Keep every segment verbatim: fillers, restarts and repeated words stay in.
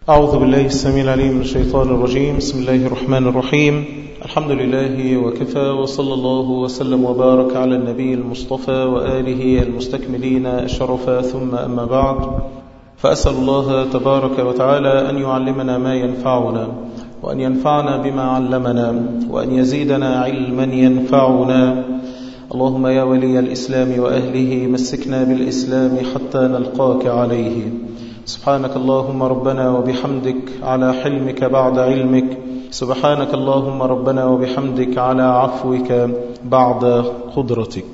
أعوذ بالله السميع العليم من الشيطان الرجيم. بسم الله الرحمن الرحيم. الحمد لله وكفى، وصلى الله وسلم وبارك على النبي المصطفى وآله المستكملين الشرفا، ثم أما بعد، فأسأل الله تبارك وتعالى أن يعلمنا ما ينفعنا، وأن ينفعنا بما علمنا، وأن يزيدنا علما ينفعنا. اللهم يا ولي الإسلام وأهله مسكنا بالإسلام حتى نلقاك عليه. سبحانك اللهم ربنا وبحمدك على حلمك بعد علمك، سبحانك اللهم ربنا وبحمدك على عفوك بعد قدرتك.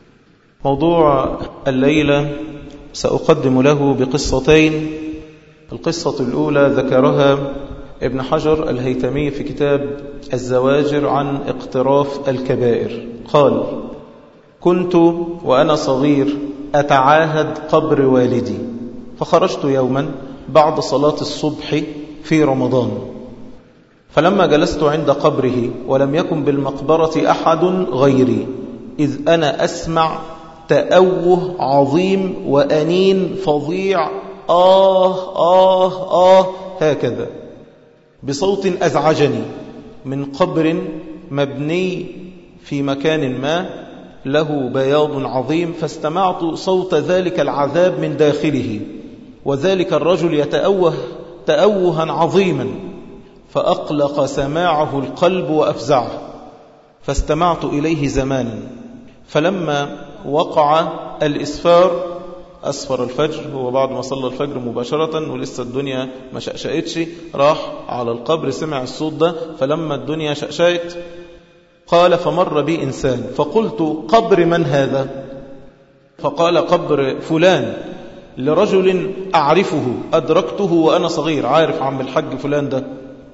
موضوع الليلة سأقدم له بقصتين. القصة الأولى ذكرها ابن حجر الهيثمي في كتاب الزواجر عن اقتراف الكبائر. قال: كنت وأنا صغير أتعاهد قبر والدي، فخرجت يوما بعد صلاة الصبح في رمضان، فلما جلست عند قبره ولم يكن بالمقبرة أحد غيري، إذ أنا أسمع تأوه عظيم وأنين فظيع، آه آه آه هكذا، بصوت أزعجني، من قبر مبني في مكان ما له بياض عظيم، فاستمعت صوت ذلك العذاب من داخله، وذلك الرجل يتأوه تأوها عظيما، فأقلق سماعه القلب وأفزعه، فاستمعت إليه زمانا، فلما وقع الإسفار، أسفر الفجر، هو بعد ما صلى الفجر مباشرة ولسه الدنيا ما شأشأتش، راح على القبر سمع الصوت ده، فلما الدنيا شأشأت قال: فمر بي إنسان، فقلت: قبر من هذا؟ فقال: قبر فلان، لرجل أعرفه، أدركته وأنا صغير، عارف عم الحج فلان ده،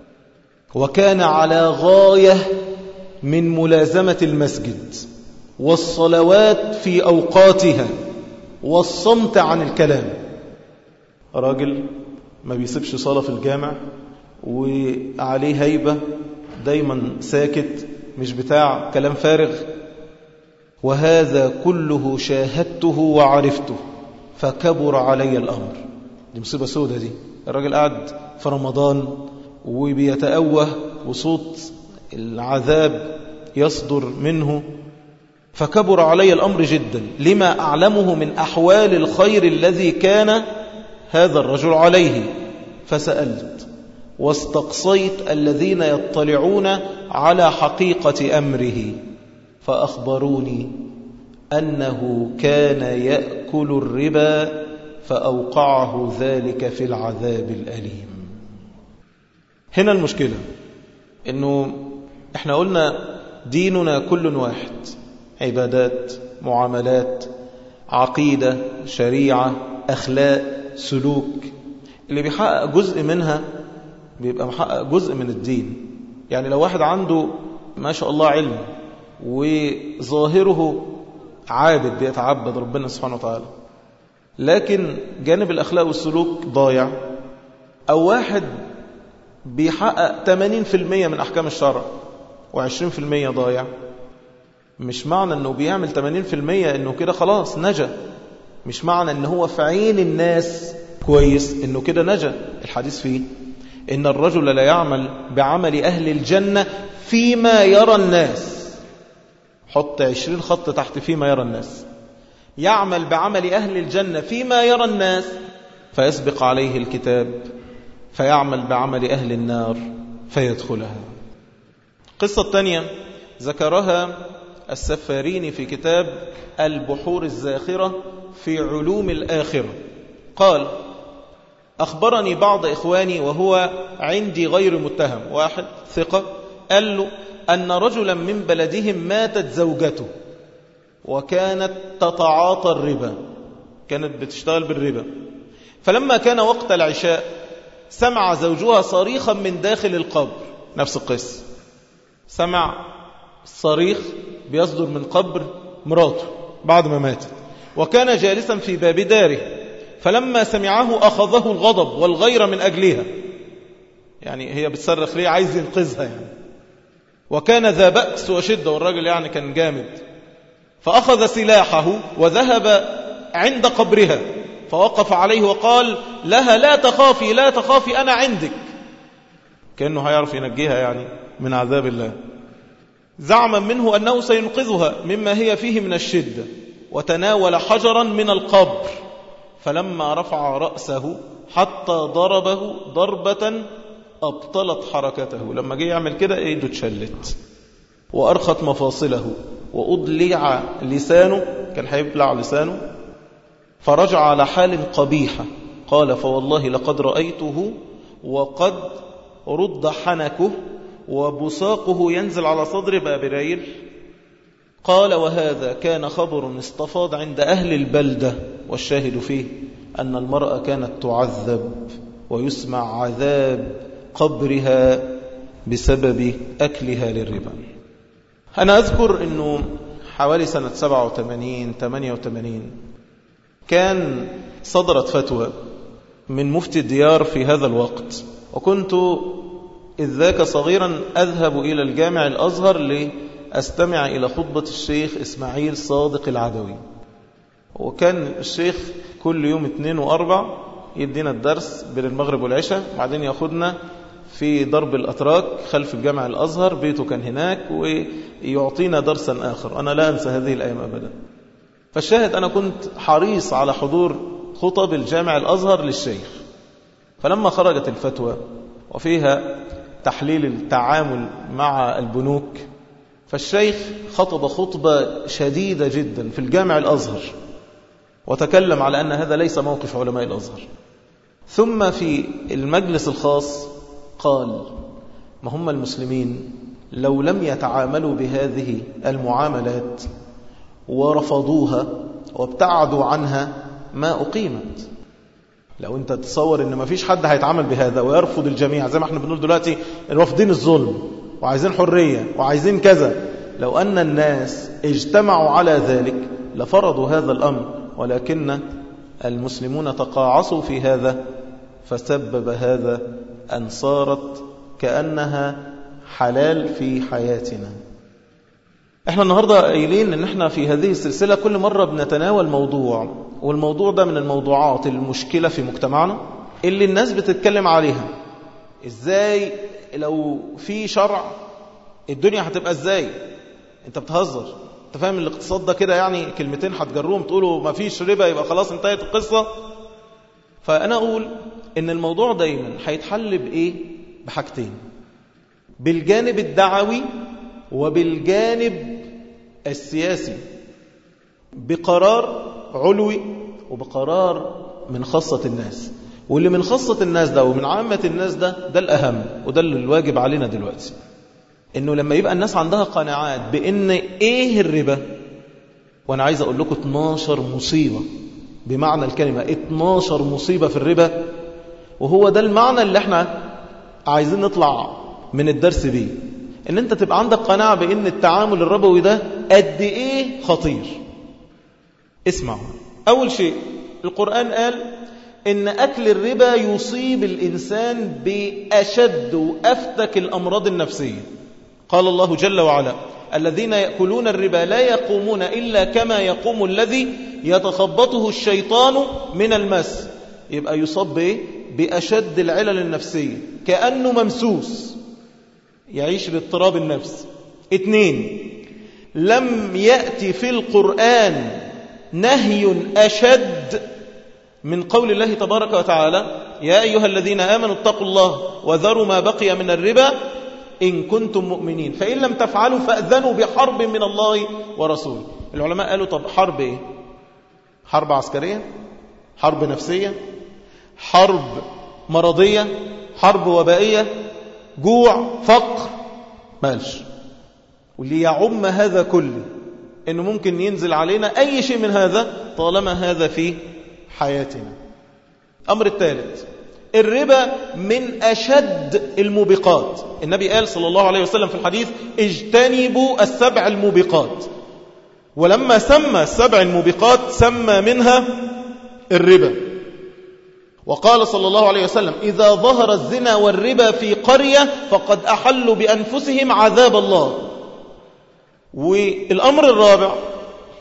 وكان على غاية من ملازمة المسجد والصلوات في أوقاتها والصمت عن الكلام. راجل ما بيسيبش صلاة في الجامع، وعليه هيبة، دايما ساكت، مش بتاع كلام فارغ. وهذا كله شاهدته وعرفته، فكبر علي الأمر. دي مصيبة سودة دي. الراجل قاعد في رمضان وبيتأوه وصوت العذاب يصدر منه، فكبر علي الأمر جدا لما أعلمه من أحوال الخير الذي كان هذا الرجل عليه. فسألت واستقصيت الذين يطلعون على حقيقة أمره، فأخبروني أنه كان يأكل الربا، فأوقعه ذلك في العذاب الأليم. هنا المشكلة، إنه إحنا قلنا ديننا كل واحد، عبادات، معاملات، عقيدة، شريعة، أخلاق، سلوك. اللي بيحقق جزء منها بيبقى محقق جزء من الدين. يعني لو واحد عنده ما شاء الله علم وظاهره عابد بيتعبد ربنا سبحانه وتعالى، لكن جانب الأخلاق والسلوك ضايع، أو واحد بيحقق ثمانين بالمئة من أحكام الشرع وعشرين بالمئة ضايع، مش معنى أنه بيعمل ثمانين بالمئة أنه كده خلاص نجا، مش معنى أنه هو في عين الناس كويس أنه كده نجا. الحديث فيه إن الرجل لا يعمل بعمل أهل الجنة فيما يرى الناس، حط عشرين خط تحت فيما يرى الناس، يعمل بعمل أهل الجنة فيما يرى الناس، فيسبق عليه الكتاب فيعمل بعمل أهل النار فيدخلها. القصة الثانية ذكرها السفاريني في كتاب البحور الزاخرة في علوم الآخرة. قال: أخبرني بعض إخواني وهو عندي غير متهم، واحد ثقة، قال له أن رجلا من بلدهم ماتت زوجته وكانت تتعاطى الربا، كانت بتشتغل بالربا، فلما كان وقت العشاء سمع زوجها صريخا من داخل القبر. نفس القصة، سمع صريخ بيصدر من قبر مراته بعد ما ماتت، وكان جالسا في باب داره، فلما سمعه أخذه الغضب والغيرة من أجلها، يعني هي بتصرخ ليه، عايز ينقذها يعني، وكان ذا بأس وشدة، والراجل يعني كان جامد، فأخذ سلاحه وذهب عند قبرها فوقف عليه وقال لها لا تخافي لا تخافي أنا عندك، كأنه هيعرف ينجيها يعني من عذاب الله. زعما منه أنه سينقذها مما هي فيه من الشدة، وتناول حجرا من القبر، فلما رفع رأسه حتى ضربه ضربة أبطلت حركته، لما جه يعمل كده ايده اتشلت وأرخت مفاصله وأضلع لسانه، كان هيبلع لسانه، فرجع على حال قبيحة. قال فوالله لقد رأيته وقد رد حنكه وبساقه ينزل على صدر بابريل. قال وهذا كان خبر استفاض عند أهل البلدة، والشاهد فيه أن المرأة كانت تعذب ويسمع عذاب قبرها بسبب أكلها للربا. أنا أذكر أنه حوالي سنة سبعة وثمانين ثمانية وثمانين كان صدرت فتوى من مفتي الديار في هذا الوقت، وكنت إذ ذاك صغيرا أذهب إلى الجامع الأزهر لأستمع إلى خطبة الشيخ إسماعيل صادق العدوي. وكان الشيخ كل يوم اثنين وأربع يدينا الدرس بين المغرب والعشاء، بعدين يأخذنا في درب الأتراك خلف الجامع الأزهر، بيته كان هناك، ويعطينا درسا آخر. أنا لا أنسى هذه الأيام أبدا. فالشاهد أنا كنت حريص على حضور خطب الجامع الأزهر للشيخ. فلما خرجت الفتوى وفيها تحليل التعامل مع البنوك، فالشيخ خطب خطبة شديدة جدا في الجامع الأزهر، وتكلم على أن هذا ليس موقف علماء الأزهر. ثم في المجلس الخاص قال ما هم المسلمين لو لم يتعاملوا بهذه المعاملات ورفضوها وابتعدوا عنها ما أقيمت. لو أنت تصور أن ما فيش حد هيتعامل بهذا ويرفض الجميع، زي ما احنا بنقول دلوقتي رافضين الظلم وعايزين حرية وعايزين كذا، لو أن الناس اجتمعوا على ذلك لفرضوا هذا الأمر، ولكن المسلمون تقاعصوا في هذا، فسبب هذا أن صارت كأنها حلال في حياتنا. احنا النهاردة قايلين ان احنا في هذه السلسلة كل مرة بنتناول موضوع، والموضوع ده من الموضوعات المشكلة في مجتمعنا اللي الناس بتتكلم عليها. ازاي لو في شرع الدنيا هتبقى ازاي؟ انت بتهزر، انت فاهم الاقتصاد ده كده يعني كلمتين هتجروهم تقولوا ما فيش ربا يبقى خلاص انتهت القصة. فأنا أقول ان الموضوع دايما هيتحل بإيه؟ بحاجتين، بالجانب الدعوي وبالجانب السياسي، بقرار علوي وبقرار من خاصة الناس. واللي من خاصة الناس ده ومن عامة الناس ده ده الأهم، وده اللي الواجب علينا دلوقتي، إنه لما يبقى الناس عندها قناعات بإن إيه الربا. وأنا عايز أقول لكم اتناشر مصيبة بمعنى الكلمة، اتناشر مصيبة في الربا، وهو ده المعنى اللي احنا عايزين نطلع من الدرس بيه، ان انت تبقى عندك قناعة بان التعامل الربوي ده قد ايه خطير. اسمعوا، اول شيء القرآن قال ان اكل الربا يصيب الانسان باشد وافتك الامراض النفسية. قال الله جل وعلا الذين يأكلون الربا لا يقومون الا كما يقوم الذي يتخبطه الشيطان من المس. يبقى يصاب بايه؟ باشد العلل النفسية، كأنه ممسوس، يعيش باضطراب النفس. اثنين، لم يأتي في القرآن نهي أشد من قول الله تبارك وتعالى يا أيها الذين آمنوا اتقوا الله وذروا ما بقي من الربا إن كنتم مؤمنين فإن لم تفعلوا فأذنوا بحرب من الله ورسوله. العلماء قالوا طب حرب إيه؟ حرب عسكرية؟ حرب نفسية؟ حرب مرضية؟ حرب وبائية؟ جوع؟ فقر؟ مالش. واللي يعم هذا كله إنه ممكن ينزل علينا أي شيء من هذا طالما هذا في حياتنا. أمر الثالث، الربا من أشد الموبقات. النبي قال صلى الله عليه وسلم في الحديث اجتنبوا السبع الموبقات، ولما سمى السبع الموبقات سمى منها الربا. وقال صلى الله عليه وسلم إذا ظهر الزنا والربا في قرية فقد أحلوا بأنفسهم عذاب الله. والأمر الرابع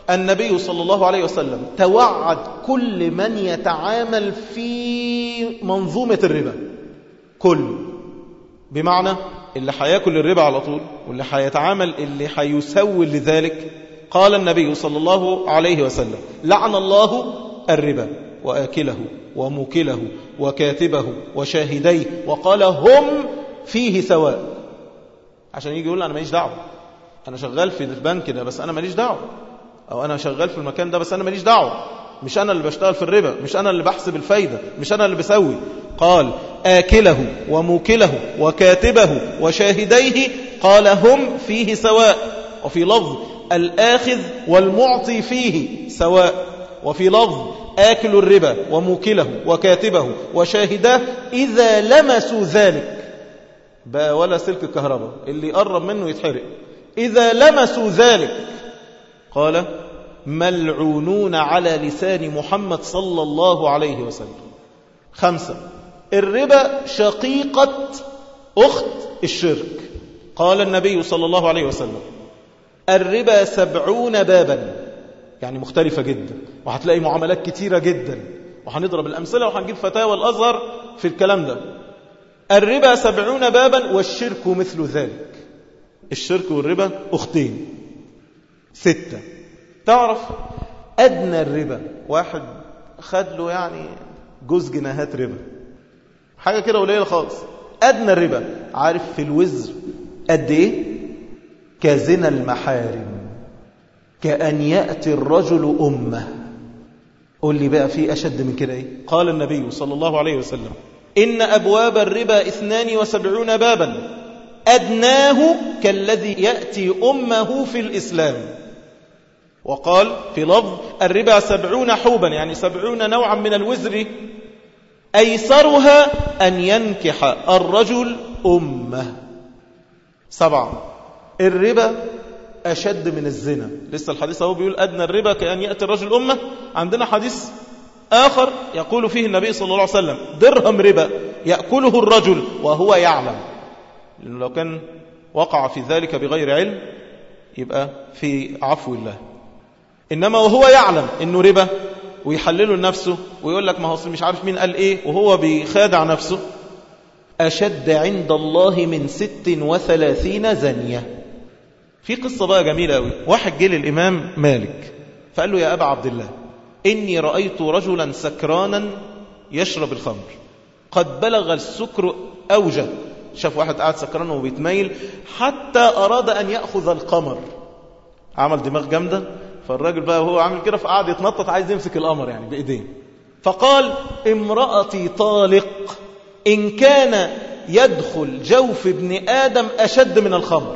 النبي صلى الله عليه وسلم توعد كل من يتعامل في منظومة الربا، كل، بمعنى اللي هياكل الربا على طول واللي هيتعامل اللي هيسوي لذلك. قال النبي صلى الله عليه وسلم: لعن الله الربا وآكله وموكله وكاتبه وشاهديه، وقال هم فيه سواء. عشان يجي يقول أنا ماليش دعوة، أنا شغال في البنك ده بس أنا ماليش دعوة، أو أنا شغال في المكان ده بس أنا ماليش دعوة، مش أنا اللي بشتغل في الربا، مش أنا اللي بحسب الفايدة، مش أنا اللي بسوي. قال آكله وموكله وكاتبه وشاهديه، قال هم فيه سواء. وفي لفظ الآخذ والمعطي فيه سواء. وفي لفظ آكل الربا وموكله وكاتبه وشاهداه إذا لمسوا ذلك، بقى ولا سلك الكهرباء اللي قرب منه يتحرق، إذا لمسوا ذلك قال ملعونون على لسان محمد صلى الله عليه وسلم. خمسة، الربا شقيقة أخت الشرك. قال النبي صلى الله عليه وسلم: الربا سبعون بابا، يعني مختلفة جدا، وهتلاقي معاملات كتيرة جدا، وهنضرب الأمثلة وهنجيب فتاوى الأزهر في الكلام ده. الربا سبعون بابا والشرك مثل ذلك. الشرك والربا أختين. ستة، تعرف أدنى الربا، واحد خد له يعني جزء جنيهات ربا، حاجة كده قليلة خالص. أدنى الربا عارف في الوزر قد إيه؟ كزنا المحارم، كأن يأتي الرجل أمه. قل لي بقى في أشد من كده إيه؟ قال النبي صلى الله عليه وسلم: إن أبواب الربا اثنان وسبعون بابا، أدناه كالذي يأتي أمه في الإسلام. وقال في لفظ: الربا سبعون حوبا، يعني سبعون نوعا من الوزر، أيسرها أن ينكح الرجل أمه. سبعة، الربا أشد من الزنا. لسه الحديث هو بيقول أدنى الربا كأن يأتي الرجل أمه. عندنا حديث آخر يقول فيه النبي صلى الله عليه وسلم: درهم ربا يأكله الرجل وهو يعلم، لأنه لو كان وقع في ذلك بغير علم يبقى في عفو الله، إنما وهو يعلم إنه ربا ويحلله لنفسه ويقول لك ما هو مش عارف مين قال إيه وهو بيخادع نفسه، أشد عند الله من ست وثلاثين زنية. في قصة بقى جميلة أوي. واحد جه للإمام مالك فقال له: يا أبا عبد الله، إني رأيت رجلا سكرانا يشرب الخمر، قد بلغ السكر أوجه. شاف واحد قاعد سكران وبيتميل حتى أراد أن يأخذ القمر، عمل دماغ جامدة، فالراجل بقى وهو عامل كده فقعد يتنطط عايز يمسك القمر يعني بإيديه. فقال: امرأتي طالق، إن كان يدخل جوف ابن آدم أشد من الخمر.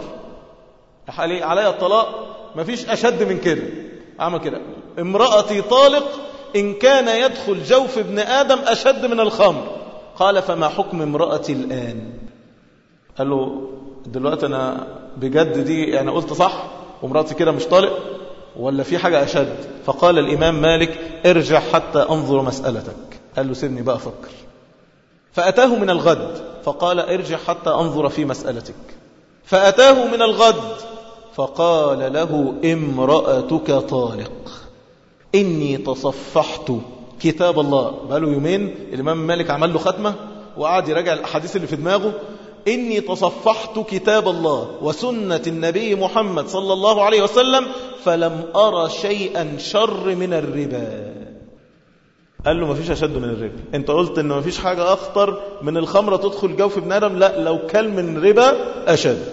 علي الطلاق مفيش أشد من كده. عمل كده: امرأتي طالق، إن كان يدخل جوف ابن آدم أشد من الخمر. قال: فما حكم امرأتي الآن؟ قال له: دلوقتي أنا بجد دي يعني قلت صح وامرأتي كده مش طالق ولا في حاجة أشد؟ فقال الإمام مالك: ارجع حتى أنظر مسألتك. قال له: سيبني بقى أفكر. فأتاه من الغد فقال: ارجع حتى أنظر في مسألتك. فأتاه من الغد فقال له: امرأتك طالق، إني تصفحت كتاب الله. بقاله يومين الإمام مالك عمل له ختمة وقعد يراجع الأحاديث اللي في دماغه. إني تصفحت كتاب الله وسنة النبي محمد صلى الله عليه وسلم فلم أرى شيئا شر من الربا. قال له: ما فيش أشد من الربا. انت قلت إنه ما فيش حاجة أخطر من الخمرة تدخل جوف ابن آدم. لا، لو كل من ربا أشد،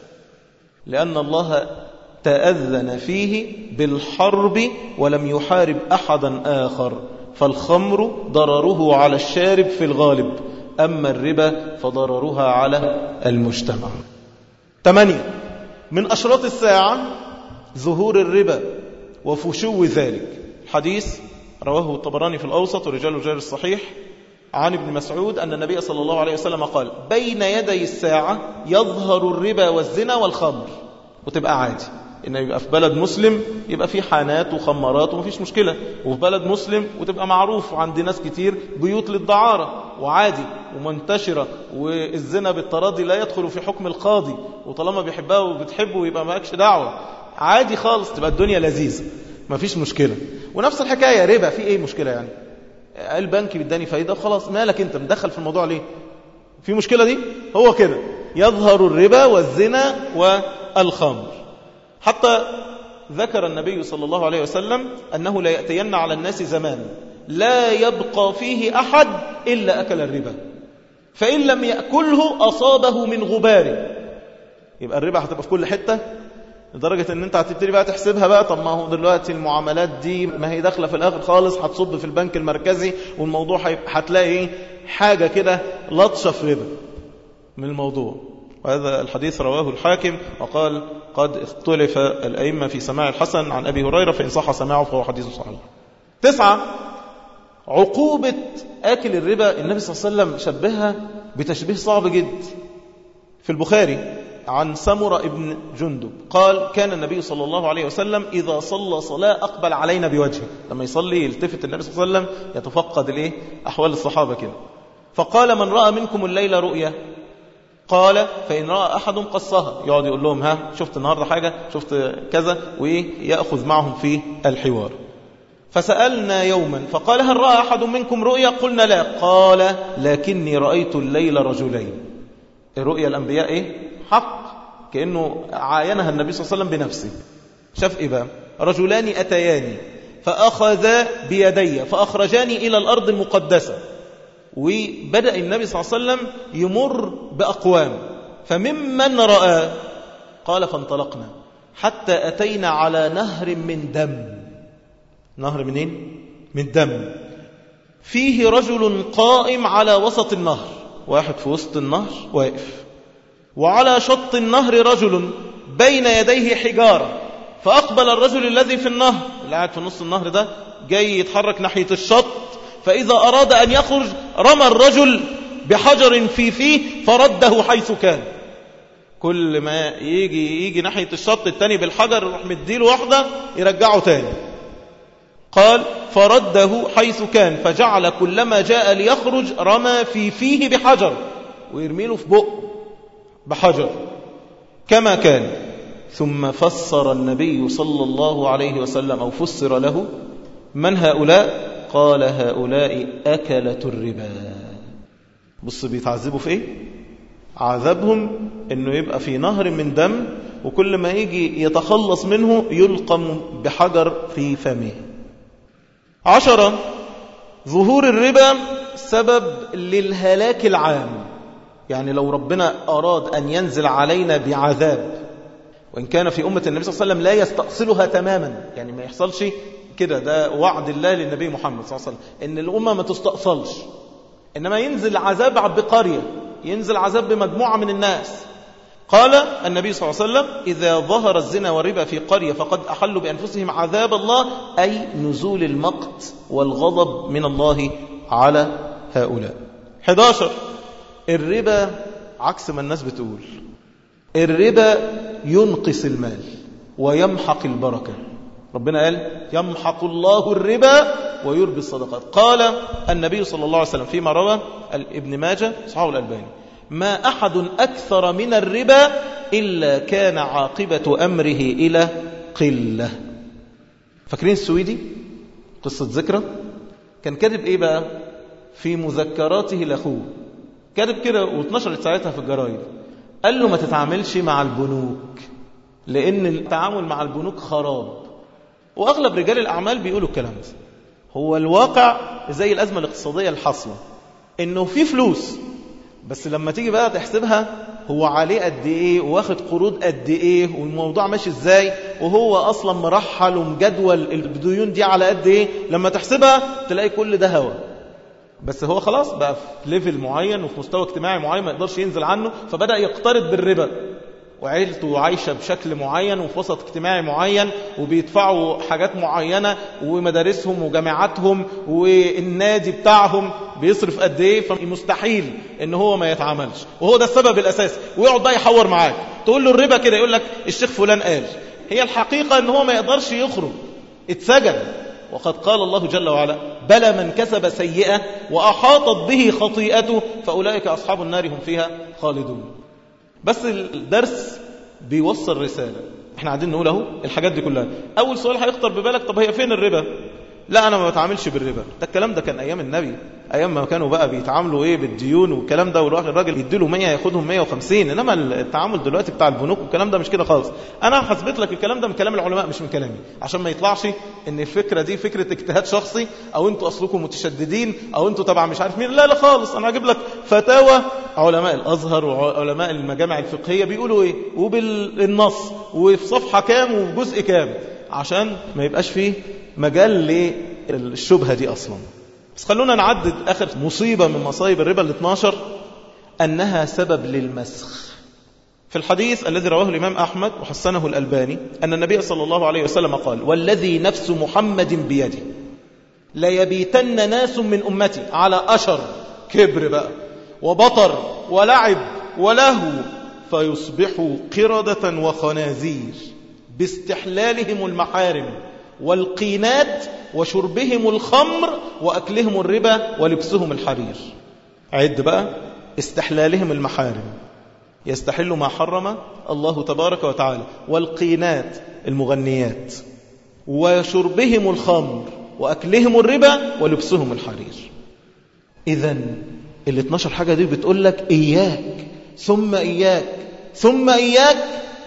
لأن الله تأذن فيه بالحرب ولم يحارب أحدا آخر. فالخمر ضرره على الشارب في الغالب، أما الربا فضررها على المجتمع. ثمانية، من أشراط الساعة ظهور الربا وفشو ذلك. حديث رواه الطبراني في الأوسط ورجال جار الصحيح عن ابن مسعود أن النبي صلى الله عليه وسلم قال: بين يدي الساعة يظهر الربا والزنا والخمر. وتبقى عادي إن يبقى في بلد مسلم يبقى في حانات وخمارات ومفيش مشكلة، وفي بلد مسلم وتبقى معروف عند ناس كتير بيوت للدعارة وعادي ومنتشرة، والزنا بالتراضي لا يدخل في حكم القاضي، وطالما بيحبها وبتحبه يبقى ماكش دعوة، عادي خالص، تبقى الدنيا لذيذة. ما فيش مشكلة. ونفس الحكاية ربا، في ايه مشكلة يعني؟ البنك بيداني فايدة خلاص، مالك انت مدخل في الموضوع ليه؟ في مشكلة دي؟ هو كده يظهر الربا والزنا والخمر. حتى ذكر النبي صلى الله عليه وسلم أنه لا يأتين على الناس زمان لا يبقى فيه أحد إلا أكل الربا، فإن لم يأكله أصابه من غباره. يبقى الربا هتبقى في كل حتة، لدرجة ان انت هتبتدي بقى تحسبها بقى، طب ما هو دلوقتي المعاملات دي ما هي داخله في الاخر خالص هتصب في البنك المركزي، والموضوع هتلاقي ايه حاجه كده لطشه في ربا من الموضوع. وهذا الحديث رواه الحاكم وقال قد اختلف الائمه في سماع الحسن عن ابي هريره، فان صح سماعه فهو حديث صحيح. تسعة، عقوبه اكل الربا. النبي صلى الله عليه وسلم شبهها بتشبيه صعب جدا في البخاري عن سمرة ابن جندب قال كان النبي صلى الله عليه وسلم إذا صلى صلاة أقبل علينا بوجهه. لما يصلي يلتفت النبي صلى الله عليه وسلم يتفقد الإيه؟ أحوال الصحابة كده. فقال من رأى منكم الليلة رؤيا؟ قال فإن رأى أحد قصها، يقعد يقول لهم ها شفت النهاردة حاجة، شفت كذا، ويأخذ معهم في الحوار. فسألنا يوما فقال هل رأى أحد منكم رؤيا؟ قلنا لا. قال لكني رأيت الليل رجلين. الرؤيا الأنبياء إيه؟ حق، كأنه عاينها النبي صلى الله عليه وسلم بنفسه. شاف إيه بقى؟ رجلان أتياني فأخذا بيدي فأخرجاني إلى الأرض المقدسة. وبدأ النبي صلى الله عليه وسلم يمر بأقوام، فممن رأى قال فانطلقنا حتى أتينا على نهر من دم. نهر منين؟ من دم. فيه رجل قائم على وسط النهر، واحد في وسط النهر واقف، وعلى شط النهر رجل بين يديه حجارة. فأقبل الرجل الذي في النهر، اللي قاعد في نص النهر ده، جاي يتحرك ناحية الشط، فإذا أراد أن يخرج رمى الرجل بحجر في فيه فرده حيث كان. كل ما يجي يجي ناحية الشط التاني بالحجر يروح مديله واحدة يرجعه تاني. قال فرده حيث كان، فجعل كلما جاء ليخرج رمى في فيه بحجر، ويرميله في بقه بحجر كما كان. ثم فسر النبي صلى الله عليه وسلم أو فسر له من هؤلاء؟ قال هؤلاء أكلة الربا. بص بيتعذبوا في ايه؟ عذابهم انه يبقى في نهر من دم، وكل ما يجي يتخلص منه يلقم بحجر في فمه. عشرة، ظهور الربا سبب للهلاك العام. يعني لو ربنا أراد أن ينزل علينا بعذاب، وإن كان في أمة النبي صلى الله عليه وسلم لا يستأصلها تماما، يعني ما يحصلش كده، ده وعد الله للنبي محمد صلى الله عليه وسلم إن الأمة ما تستأصلش، إنما ينزل عذاب بقرية، ينزل عذاب بمجموعة من الناس. قال النبي صلى الله عليه وسلم إذا ظهر الزنا والربا في قرية فقد أحلوا بأنفسهم عذاب الله، أي نزول المقت والغضب من الله على هؤلاء. أحد عشر، الربا عكس ما الناس بتقول، الربا ينقص المال ويمحق البركة. ربنا قال يمحق الله الربا ويربي الصدقات. قال النبي صلى الله عليه وسلم فيما روى ابن ماجه صححه الألباني ما أحد أكثر من الربا إلا كان عاقبة أمره إلى قلة. فاكرين السويدي قصة ذكرى؟ كان كاتب إيه بقى في مذكراته لأخوه؟ كاتب كده واتنشرت ساعتها في الجرايد، قال له ما تتعاملش مع البنوك لأن التعامل مع البنوك خراب. وأغلب رجال الأعمال بيقولوا الكلام ده. هو الواقع زي الأزمة الاقتصادية الحاصلة، إنه في فلوس، بس لما تيجي بقى تحسبها هو عليه قد إيه واخد قروض قد إيه والموضوع ماشي إزاي، وهو أصلا مرحل ومجدول الديون دي على قد إيه، لما تحسبها تلاقي كل ده هوا. بس هو خلاص بقى في ليفل معين وفي مستوى اجتماعي معين ما يقدرش ينزل عنه، فبدأ يقترض بالربا، وعيلته عايشة بشكل معين وفي وسط اجتماعي معين، وبيدفعوا حاجات معينة، ومدارسهم وجامعاتهم والنادي بتاعهم بيصرف قد ايه، فمستحيل ان هو ما يتعاملش، وهو ده السبب الاساسي. ويقعد بقى يحور معاك، تقول له الربا كده يقول لك الشيخ فلان قال. هي الحقيقة ان هو ما يقدرش يخرج، اتسجن. وقد قال الله جل وعلا بلى من كسب سيئة وأحاطت به خطيئته فأولئك أصحاب النار هم فيها خالدون. بس الدرس بيوصل رسالة، احنا قاعدين نقول اهو الحاجات دي كلها. اول سؤال هيخطر ببالك، طب هي فين الربا؟ لا انا ما بتعاملش بالربا. ده الكلام ده كان ايام النبي، ايام ما كانوا بقى بيتعاملوا ايه بالديون والكلام ده، وراح الراجل يديله مية ياخدهم مية وخمسين. انما التعامل دلوقتي بتاع البنوك والكلام ده مش كده خالص. انا هثبت لك الكلام ده من كلام العلماء مش من كلامي، عشان ما يطلعش ان الفكره دي فكره اجتهاد شخصي، او انتوا اصلكم متشددين، او انتوا تبع مش عارف مين. لا لا خالص، انا هجيب لك فتاوى علماء الازهر وعلماء المجامع الفقهيه بيقولوا ايه، وبالنص، وفي صفحه كام وفي جزء كام، عشان ما يبقاش فيه مجال للشبهه دي اصلا. بس خلونا نعدد آخر مصيبة من مصايب الربا الاثناشر، أنها سبب للمسخ. في الحديث الذي رواه الإمام أحمد وحسنه الألباني أن النبي صلى الله عليه وسلم قال: والذي نفس محمد بيده ليبيتن ناس من أمتي على أشر، كبر بقى وبطر ولعب ولهو، فيصبحوا قردة وخنازير باستحلالهم المحارم والقينات وشربهم الخمر وأكلهم الربا ولبسهم الحرير. عد بقى: استحلالهم المحارم، يستحل ما حرم الله تبارك وتعالى، والقينات المغنيات، وشربهم الخمر وأكلهم الربا ولبسهم الحرير. إذن ال اثناشر حاجة دي بتقول لك إياك ثم إياك ثم إياك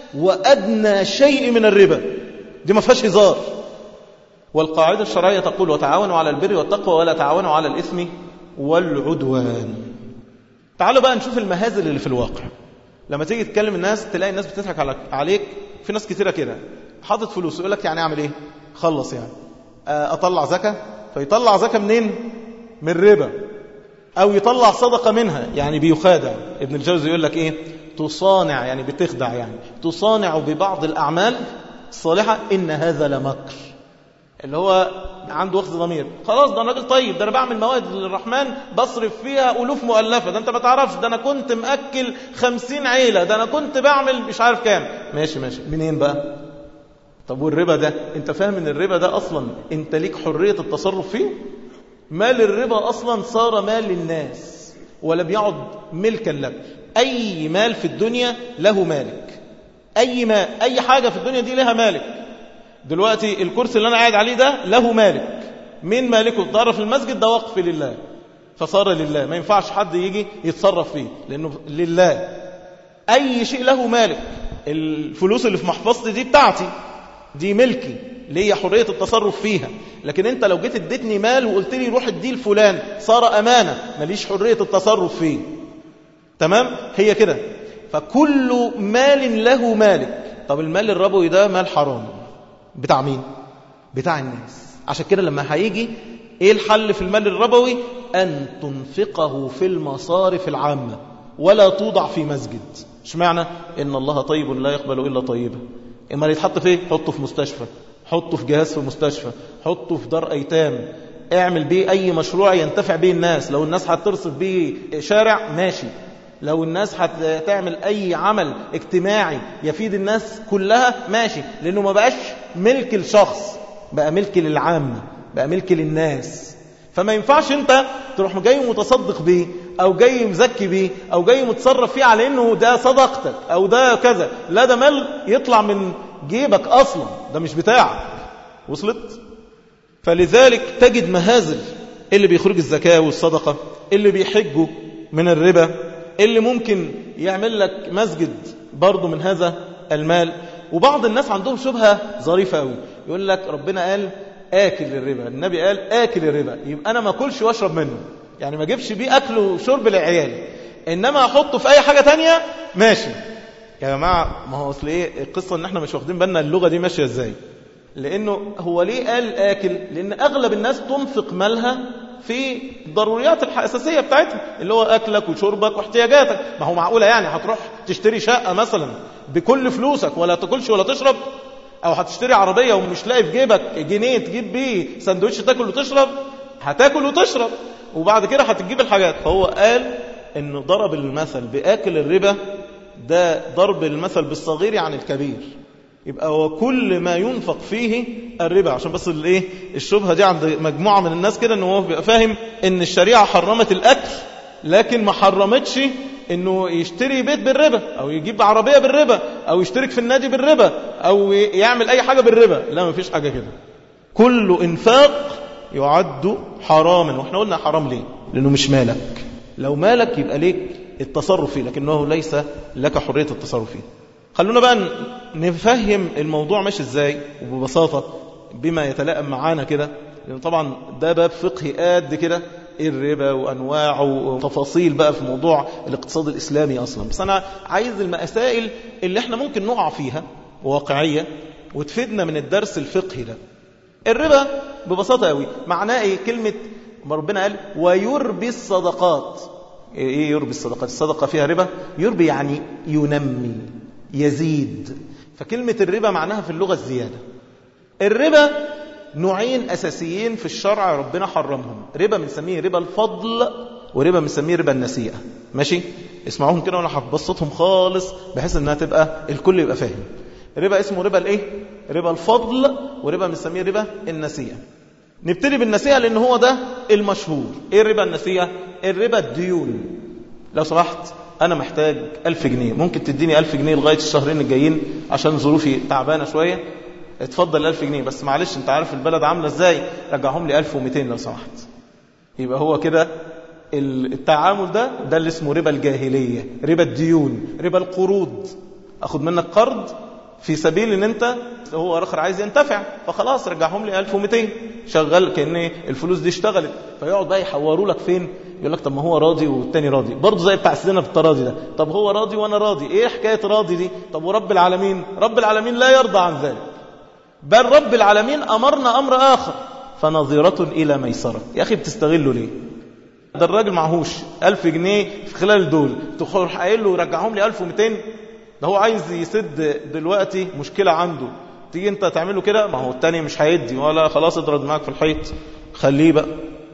وأدنى شيء من الربا. دي ما فيهاش هزار. والقاعدة الشرعية تقول: وتعاونوا على البر والتقوى ولا تعاونوا على الإثم والعدوان. تعالوا بقى نشوف المهازل اللي في الواقع. لما تيجي تكلم الناس تلاقي الناس بتضحك عليك. في ناس كتيرة كده حاطط فلوس يقول لك يعني أعمل إيه؟ خلص يعني أطلع زكاة، فيطلع زكاة منين؟ من ربا، أو يطلع صدقة منها، يعني بيخادع. ابن الجوزي يقول لك إيه؟ تصانع، يعني بتخدع، يعني تصانع ببعض الأعمال الصالحة إن هذا لمكر. اللي هو عنده وخز ضمير، خلاص ده انا راجل طيب، ده انا بعمل مواد للرحمن بصرف فيها ألوف مؤلفة، ده انت ما تعرفش، ده انا كنت مأكل خمسين عيلة، ده انا كنت بعمل مش عارف كام. ماشي ماشي، منين بقى؟ طب والربا ده انت فاهم ان الربا ده اصلا انت ليك حرية التصرف فيه؟ مال الربا اصلا صار مال للناس ولم يعد ملكا لك. اي مال في الدنيا له مالك، اي مال، اي حاجة في الدنيا دي لها مالك. دلوقتي الكرسي اللي أنا قاعد عليه ده له مالك. مين مالكه؟ تعرف المسجد ده وقف لله، فصار لله، ما ينفعش حد يجي يتصرف فيه لأنه لله. أي شيء له مالك. الفلوس اللي في محفظتي دي بتاعتي، دي ملكي، ليا حرية التصرف فيها. لكن أنت لو جيت اديتني مال وقلت لي روح اديه لفلان، صار أمانة، ماليش حرية التصرف فيه. تمام؟ هي كده. فكل مال له مالك. طب المال الربوي ده مال حرام، بتاع مين؟ بتاع الناس. عشان كده لما هيجي ايه الحل في المال الربوي؟ ان تنفقه في المصارف العامة ولا توضع في مسجد. ايش معنى؟ ان الله طيب لا يقبل الا طيبا. اما اللي يتحط فيه، حطه في مستشفى، حطه في جهاز في مستشفى، حطه في دار ايتام، اعمل بيه اي مشروع ينتفع به الناس. لو الناس هترصف بيه شارع ماشي، لو الناس هتعمل أي عمل اجتماعي يفيد الناس كلها ماشي، لأنه ما بقاش ملك الشخص، بقى ملك للعامة، بقى ملك للناس. فما ينفعش أنت تروح جاي متصدق بيه، أو جاي مزكي بيه، أو جاي متصرف فيه على أنه ده صدقتك أو ده كذا. لا، ده مال يطلع من جيبك أصلا، ده مش بتاعك. وصلت؟ فلذلك تجد مهازل اللي بيخرج الزكاة والصدقة، اللي بيحجوا من الربا، اللي ممكن يعمل لك مسجد برضو من هذا المال. وبعض الناس عندهم شبهة ظريفة قوي، يقول لك ربنا قال آكل الربا، النبي قال آكل الربا، يبقى أنا ما أكلش واشرب منه، يعني ما أجيبش بيه أكل وشرب للعيال، إنما أحطه في أي حاجة تانية ماشي. يا جماعة ما هو أصل إيه القصة؟ إن إحنا مش واخدين بالنا اللغة دي ماشية إزاي. لأنه هو ليه قال آكل؟ لأن أغلب الناس تنفق مالها في الضروريات الأساسية بتاعتها، اللي هو أكلك وشربك واحتياجاتك. ما هو معقولة يعني هتروح تشتري شقة مثلا بكل فلوسك ولا تاكلش ولا تشرب؟ أو هتشتري عربية ومش لاقي في جيبك جنيه تجيب بيه سندوتش تاكل وتشرب؟ هتاكل وتشرب وبعد كده هتجيب الحاجات. فهو قال إنه ضرب المثل بآكل الربا، ده ضرب المثل بالصغير عن الكبير، يبقى وكل ما ينفق فيه الربا. عشان بس الايه الشبهه دي عند مجموعه من الناس كده، انه هو بيبقى فاهم ان الشريعه حرمت الاكل لكن ما حرمتش انه يشتري بيت بالربا، او يجيب عربيه بالربا، او يشترك في النادي بالربا، أو يعمل أي حاجة بالربا. لا، ما فيش حاجة كده. كل إنفاق يعد حراما. وإحنا قلنا حرام ليه؟ لأنه مش مالك. لو مالك يبقى ليك التصرف فيه، لكنه ليس لك حرية التصرف فيه. خلونا بقى نفهم الموضوع ماشي إزاي وببساطة بما يتلائم معانا كده، لأن طبعا ده باب فقهي قد كده، الربا وأنواعه وتفاصيل بقى في موضوع الاقتصاد الإسلامي أصلا. بس أنا عايز المسائل اللي احنا ممكن نقع فيها واقعية وتفيدنا من الدرس الفقهي ده. الربا ببساطة قوي معناه ايه؟ كلمة ما ربنا قال ويربي الصدقات. ايه يربي الصدقات؟ الصدقة فيها ربا. يربي يعني ينمي، يزيد. فكلمة الربا معناها في اللغة الزيادة. الربا نوعين أساسيين في الشرع ربنا حرمهم. ربا بنسميه ربا الفضل، وربا بنسميه ربا النسيئة. ماشي؟ اسمعوهم كده وانا هبسطهم خالص بحيث انها تبقى الكل يبقى فاهم. ربا اسمه ربا الايه؟ ربا الفضل، وربا بنسميه ربا النسيئة. نبتدي بالنسيئة لان هو ده المشهور. ايه الربا النسيئة؟ الربا الديون. لو سمحت انا محتاج ألف جنيه، ممكن تديني ألف جنيه لغاية الشهرين الجايين عشان ظروفي تعبانة شوية؟ اتفضل ألف جنيه، بس معلش انت عارف البلد عاملة ازاي، رجعهم لي ألف ومئتين لو سمحت. يبقى هو كده التعامل ده ده اللي اسمه ربا الجاهلية، ربا الديون، ربا القروض. اخد منك قرض في سبيل ان انت هو اخر عايز ينتفع، فخلاص رجعهم لي ألف ومئتين، شغل كأن الفلوس دي اشتغلت. فيقعد بقى يحوروا لك فين؟ يقول لك طب ما هو راضي والتاني راضي برضه، زي بتاع السنة في التراضي ده. طب هو راضي وانا راضي، ايه حكاية راضي دي؟ طب ورب العالمين؟ رب العالمين لا يرضى عن ذلك، بل رب العالمين أمرنا أمر آخر، فنظيرة إلى ميسرة. يا أخي بتستغلوا ليه؟ ده الراجل معهوش ألف جنيه في خلال دول، تروح قايل له رجعهم لي ألف ومئتين. ده هو عايز يسد دلوقتي مشكلة عنده، تيجي انت تعمله كده؟ ما هو التاني مش هيدي، ولا خلاص اضرب معاك في الحيط، خليه بقى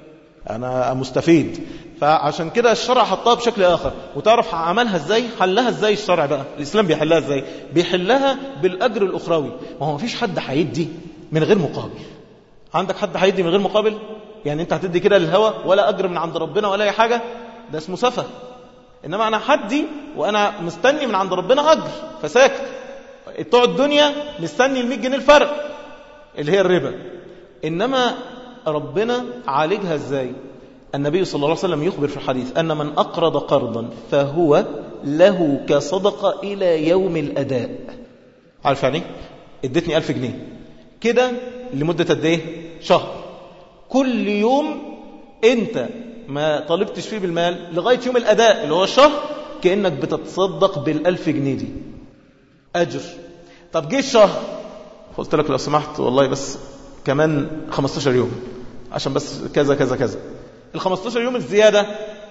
انا مستفيد. فعشان كده الشرع حطها بشكل آخر. وتعرف عملها ازاي؟ حلها ازاي الشرع بقى؟ الإسلام بيحلها ازاي؟ بيحلها بالأجر الأخروي. ما هو مفيش حد هيدي من غير مقابل. عندك حد هيدي من غير مقابل؟ يعني انت هتدي كده للهوى ولا أجر من عند ربنا ولا أي حاجة؟ ده اسمه سفه. إنما أنا حدي وأنا مستني من عند ربنا أجر فساكت. بتوع الدنيا مستني المية جنيه الفرق اللي هي الربا. إنما ربنا عالجها ازاي؟ النبي صلى الله عليه وسلم يخبر في الحديث أن من أقرض قرضا فهو له كصدقة إلى يوم الأداء. عارف يعني؟ ادتني ألف جنيه كده لمدة قد ايه؟ شهر. كل يوم انت ما طالبتش فيه بالمال لغاية يوم الأداء اللي هو الشهر، كأنك بتتصدق بالألف جنيه دي أجر. طب جه الشهر، قلت لك لو سمحت والله بس كمان خمستاشر يوم عشان بس كذا كذا كذا، ال خمستاشر يوم الزيادة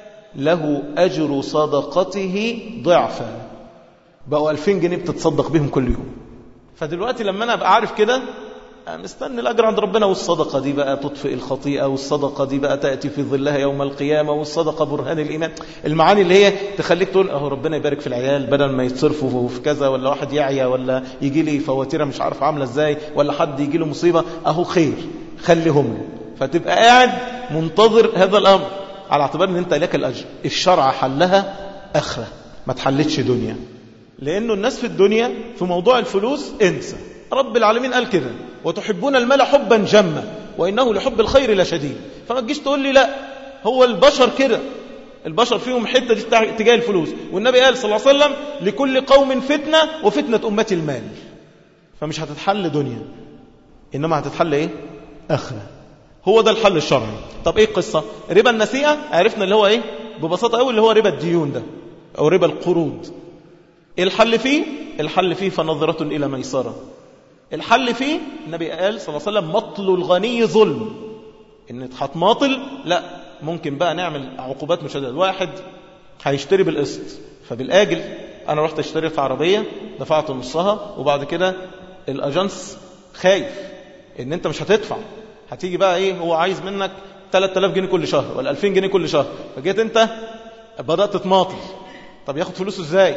له أجر صدقته ضعفا، بقوا ألفين جنيه بتتصدق بهم كل يوم. فدلوقتي لما أنا أبقى عارف كده مستني الأجر عند ربنا، والصدقة دي بقى تطفئ الخطيئة، والصدقة دي بقى تأتي في ظلها يوم القيامة، والصدقة برهان الإيمان. المعاني اللي هي تخليك تقول أهو ربنا يبارك في العيال بدل ما يتصرفوا في كذا، ولا واحد يعيا، ولا يجي لي فواتيرة مش عارف عاملة ازاي، ولا حد يجي له مصيبة، أهو خير خليهم له. فتبقى قاعد منتظر هذا الأمر على اعتبار ان انت لك الأجر. الشرع حلها آخرة، ما تحلتش دنيا. لأنه الناس في الدنيا في موضوع الفلوس انسى. رب العالمين قال كده وتحبون المال حبا جما وإنه لحب الخير لشديد. فما تجيش تقول لي لا هو البشر كده، البشر فيهم حتة دي تجاه الفلوس. والنبي قال صلى الله عليه وسلم لكل قوم فتنة وفتنة أمتي المال. فمش هتتحل دنيا، إنما هتتحل إيه؟ آخرة. هو ده الحل الشرعي. طب إيه القصة؟ ربا النسيئة عرفنا اللي هو إيه ببساطة قوي، اللي هو ربا الديون ده أو ربا القروض. الحل فيه الحل فيه فنظرة إلى ميسرة. الحل فيه النبي قال صلى الله عليه وسلم مطل الغني ظلم. إن هتماطل لا، ممكن بقى نعمل عقوبات مشددة. واحد هيشتري بالقسط فبالآجل، أنا رحت اشتري في عربية دفعت نصها، وبعد كده الأجنس خايف إن أنت مش هتدفع، هتيجي بقى إيه هو عايز منك ثلاثة آلاف جنيه كل شهر ولا ألفين جنيه كل شهر، فجيت أنت بدأت تماطل. طب ياخد فلوسه إزاي؟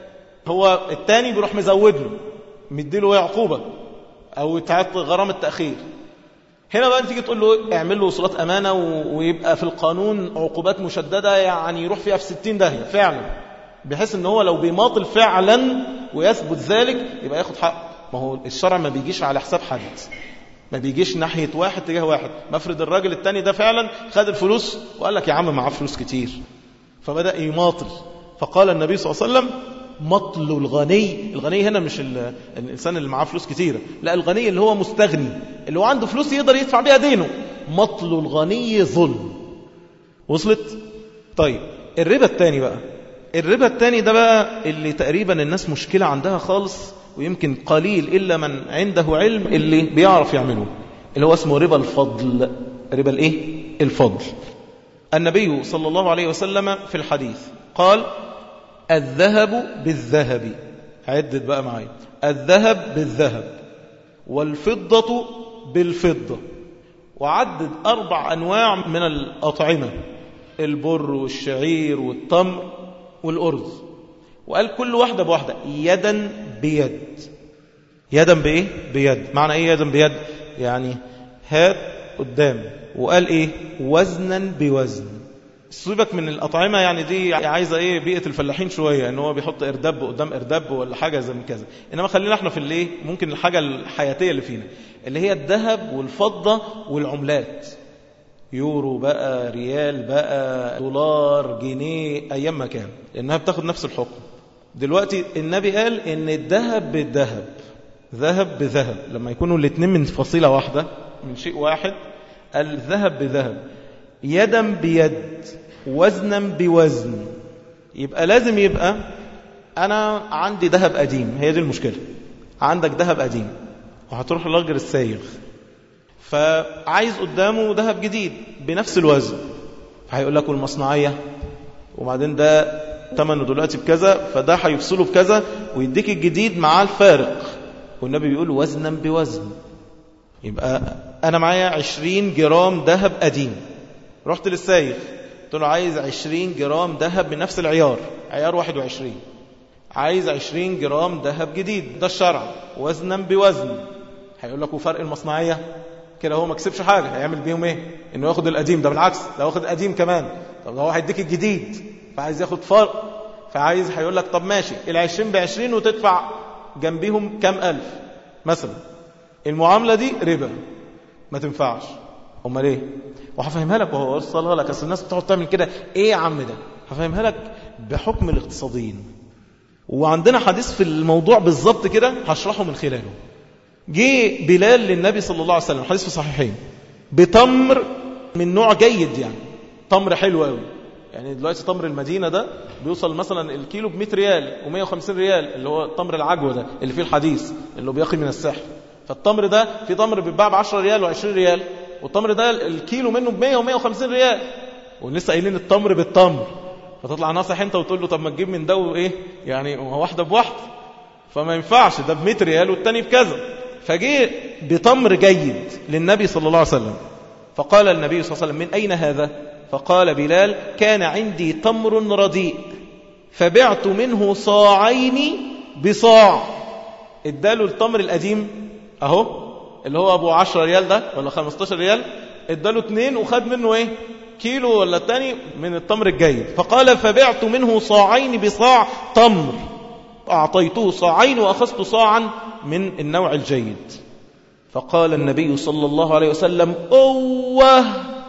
هو التاني بيروح مزودله مديله ايه عقوبة او تعطي غرامة تأخير. هنا بقى تيجي تقول له اعمل له وصولات امانة ويبقى في القانون عقوبات مشددة، يعني يروح فيها في ستين داهية فعلا، بحيث ان هو لو بيماطل فعلا ويثبت ذلك يبقى ياخد حق. ما هو الشرع ما بيجيش على حساب حد، ما بيجيش ناحية واحد تجاه واحد. مفرد الراجل التاني ده فعلا خد الفلوس وقال لك يا عم معاه فلوس كتير، فبدأ يماطل. فقال النبي صلى الله عليه وسلم مطل الغني. الغني هنا مش الإنسان اللي معاه فلوس كتيرة، لا، الغني اللي هو مستغني، اللي هو عنده فلوس يقدر يدفع بيها دينه. مطل الغني ظلم. وصلت؟ طيب الربا التاني بقى، الربا التاني ده بقى اللي تقريبا الناس مشكلة عندها خالص، ويمكن قليل إلا من عنده علم اللي بيعرف يعمله، اللي هو اسمه ربا الفضل. ربا الايه؟ الفضل. النبي صلى الله عليه وسلم في الحديث قال الذهب بالذهب، عدت بقى معايا، الذهب بالذهب والفضة بالفضة، وعدد أربع أنواع من الأطعمة، البر والشعير والتمر والأرز، وقال كل واحدة بواحدة يدا بيد. يدا بإيه؟ بيد. معنى إيه يدا بيد؟ يعني هات قدام، وقال إيه؟ وزنا بوزن. سيبك من الأطعمة، يعني دي عايزة إيه؟ بيئة الفلاحين شوية، إن هو بيحط إردب قدام إردب ولا حاجة زي من كذا. إنما خلينا إحنا في اللي ممكن الحاجة الحياتية اللي فينا، اللي هي الذهب والفضة والعملات، يورو بقى، ريال بقى، دولار، جنيه، أيام ما كان، لأنها بتاخد نفس الحكم. دلوقتي النبي قال إن الذهب بالذهب، ذهب بذهب، لما يكونوا الاثنين من فصيلة واحدة، من شيء واحد، الذهب بذهب، يدا بيد، وزنا بوزن. يبقى لازم يبقى أنا عندي ذهب قديم، هي دي المشكلة، عندك ذهب قديم وهتروح للراجل السايغ، فعايز قدامه ذهب جديد بنفس الوزن، فهيقول لك والمصنعية، وبعدين ده ثمنه دلوقتي بكذا، فده هيفصله بكذا ويديك الجديد مع الفارق، والنبي بيقول وزنا بوزن. يبقى أنا معايا عشرين جرام ذهب قديم، رحت للسايغ قلت له عايز عشرين جرام ذهب من نفس العيار، عيار واحد وعشرين، عايز عشرين جرام ذهب جديد، ده الشرع، وزنا بوزن. هيقول لك وفرق المصنعية كده، هو ما كسبش حاجة، هيعمل بيهم ايه؟ انه ياخد القديم، ده بالعكس ده ياخد القديم كمان، طب هو هيديك الجديد فعايز ياخد فرق، فعايز هيقول لك طب ماشي العشرين بعشرين وتدفع جنبيهم كام ألف مثلا. المعاملة دي ربا، ما تنفعش. امال ايه؟ وهفهمها لك وهو وصلها لك، اصل الناس بتقعد تعمل كده، ايه يا عم ده؟ هفهمها لك بحكم الاقتصاديين، وعندنا حديث في الموضوع بالظبط كده هشرحه من خلاله. جه بلال للنبي صلى الله عليه وسلم، حديث في صحيحين، بتمر من نوع جيد، يعني تمر حلو قوي. يعني دلوقتي تمر المدينة ده بيوصل مثلا الكيلو بمئة ريال ومئة وخمسين ريال، اللي هو تمر العجوة ده اللي فيه الحديث اللي بيقي من السحر. فالتمر ده في تمر بيتباع بعشرة ريال وعشرين ريال، والتمر ده الكيلو منه بمئة ومئة وخمسين ريال، ولسه قايلين التمر بالتمر. فتطلع ناصح انت وتقول له طب ما تجيب من ده وايه، يعني واحدة بواحدة، فما ينفعش، ده بمئة ريال والتاني بكذا. فجي بتمر جيد للنبي صلى الله عليه وسلم، فقال النبي صلى الله عليه وسلم من أين هذا؟ فقال بلال كان عندي تمر رديء فبعت منه صاعين بصاع. اداله التمر القديم اهو اللي هو ابو عشرة ريال ده ولا خمستاشر ريال، اداله اتنين وخد منه ايه؟ كيلو ولا التاني من التمر الجيد. فقال فبعت منه صاعين بصاع تمر، أعطيته صاعين وأخذت صاعا من النوع الجيد. فقال النبي صلى الله عليه وسلم أوه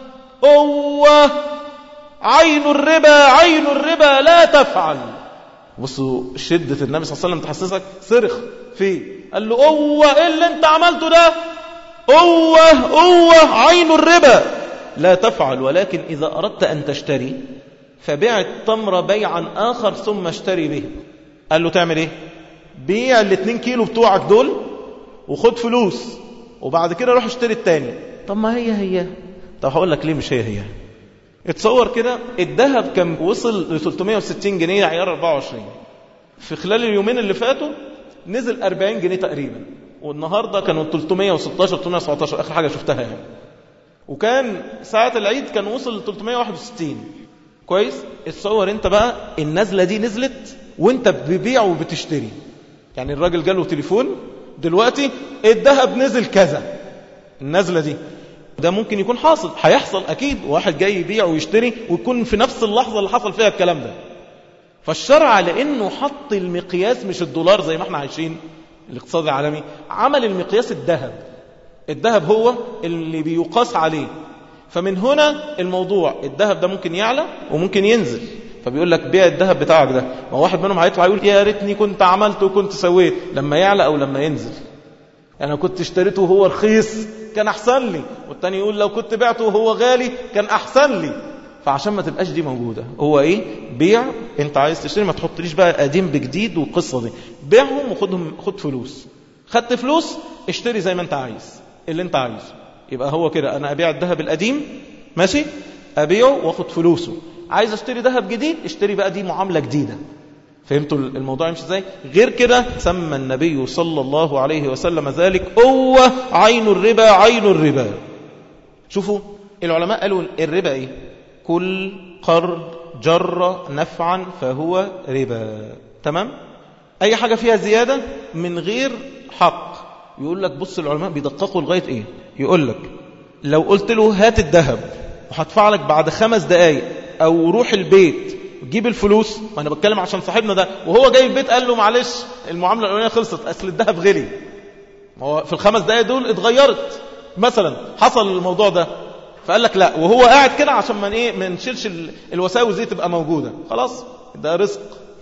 أوه عين الربا عين الربا لا تفعل. بصوا شدة النبي صلى الله عليه وسلم تحسسك صرخ فيه، قال له أوه إيه اللي انت عملته ده؟ أوه أوه عين الربا لا تفعل، ولكن إذا أردت أن تشتري فبيع التمر بيعا آخر ثم اشتري به. قال له تعمل ايه؟ بيع الاتنين كيلو بتوعك دول وخد فلوس، وبعد كده روح اشتري التاني. طب ما هي هي. طب هقول لك ليه مش هي هي. اتصور كده الذهب كان وصل ل ثلاثمئة وستين جنيه عيار أربعة وعشرين، في خلال اليومين اللي فاتوا نزل أربعين جنيه تقريبا، والنهارده كانوا ثلاثمئة وستاشر ثلاثمئة وسبعتاشر اخر حاجه شفتها يعني، وكان ساعه العيد كان وصل ل ثلاثمئة وواحد وستين. كويس؟ اتصور انت بقى النزله دي نزلت وانت بتبيع وبتشتري، يعني الراجل جاله تليفون دلوقتي الذهب نزل كذا، النزله دي ده ممكن يكون حاصل، هيحصل اكيد، واحد جاي يبيع ويشتري ويكون في نفس اللحظه اللي حصل فيها الكلام ده. فالشرع لانه حط المقياس مش الدولار زي ما احنا عايشين، الاقتصاد العالمي عمل المقياس الذهب. الذهب هو اللي بيقاس عليه، فمن هنا الموضوع الذهب ده ممكن يعلى وممكن ينزل. فبيقول لك بيع الذهب بتاعك ده، ما واحد منهم هيطلع يقول يا ريتني كنت عملت وكنت سويت، لما يعلى او لما ينزل. انا كنت اشتريته وهو رخيص كان احسن لي، والتاني يقول لو كنت بعته وهو غالي كان احسن لي. فعشان ما تبقاش دي موجودة، هو ايه؟ بيع. انت عايز تشتري ما تحطليش بقى قديم بجديد والقصة دي، بيعهم وخدهم، خد فلوس. خدت فلوس اشتري زي ما انت عايز اللي انت عايزه. يبقى هو كده، انا ابيع الذهب القديم ماشي، ابيعه واخد فلوسه. عايز اشتري ذهب جديد اشتري بقى، دي معاملة جديدة. فهمتوا الموضوع يمشي ازاي؟ غير كده سمى النبي صلى الله عليه وسلم ذلك هو عين الربا، عين الربا. شوفوا العلماء قالوا الربا ايه؟ كل قرض جر نفعا فهو ربا. تمام؟ اي حاجة فيها زيادة من غير حق. يقول لك بص العلماء بيدققوا لغاية ايه؟ يقول لك لو قلت له هات الذهب وهدفع لك بعد خمس دقايق، او روح البيت جيب الفلوس، ما انا بتكلم عشان صاحبنا ده، وهو جاي البيت قال له معلش المعامله الاولانيه خلصت اصل الذهب غلي، ما هو في الخمس دقايق دول اتغيرت مثلا، حصل الموضوع ده، فقال لك لا، وهو قاعد كده عشان ما ايه ما نشيلش الوساوس دي تبقى موجوده، خلاص ده رزق.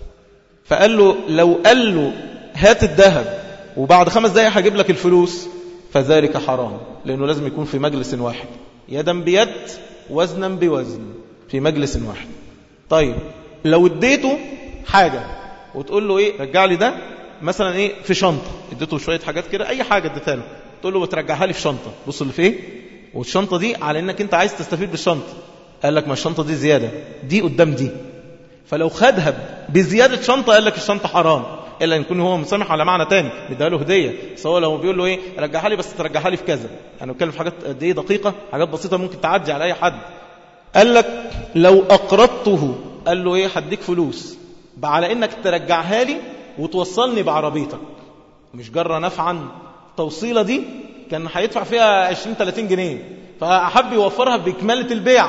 فقال له لو قال له هات الذهب وبعد خمس دقايق هجيب لك الفلوس، فذلك حرام، لانه لازم يكون في مجلس واحد، يدا بيد وزنا بوزن، في مجلس واحد. طيب لو اديته حاجة وتقول له ايه رجع لي ده مثلا ايه في شنطة، اديته شوية حاجات كده اي حاجة اديتها له، تقول له بترجعها لي في شنطة، بص اللي فيه، والشنطة دي على انك انت عايز تستفيد بالشنطة، قال لك ما الشنطة دي زيادة، دي قدام دي، فلو خدها بزيادة شنطة قال لك الشنطة حرام، الا ان يكون هو مسامح على معنى تاني بيديها له هدية. سواء لو بيقول له ايه رجعها لي بس ترجعها لي في كذا، يعني بتكلم في حاجات قد ايه دقيقة، حاجات بسيطة ممكن تعدي على اي حد. قال لك لو اقرضته، قال له ايه هديك فلوس على انك ترجعها لي وتوصلني بعربيتك، مش جرى نفعا. توصيلة دي كان هيدفع فيها عشرين ثلاثين جنيه، فأحب يوفرها بإكمالة البيع.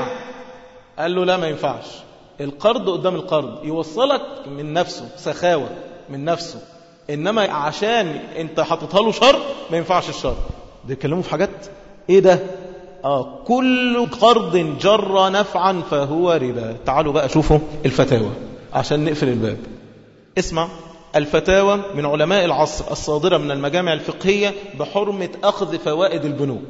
قال له لا ما ينفعش، القرض قدام القرض، يوصلك من نفسه سخاوة من نفسه، إنما عشان انت حطتها له شر ما ينفعش الشر. ده يتكلموا في حاجات ايه ده؟ آه كل قرض جر نفعا فهو ربا. تعالوا بقى شوفوا الفتاوى عشان نقفل الباب. اسمع الفتاوى من علماء العصر الصادرة من المجامع الفقهية بحرمة أخذ فوائد البنوك.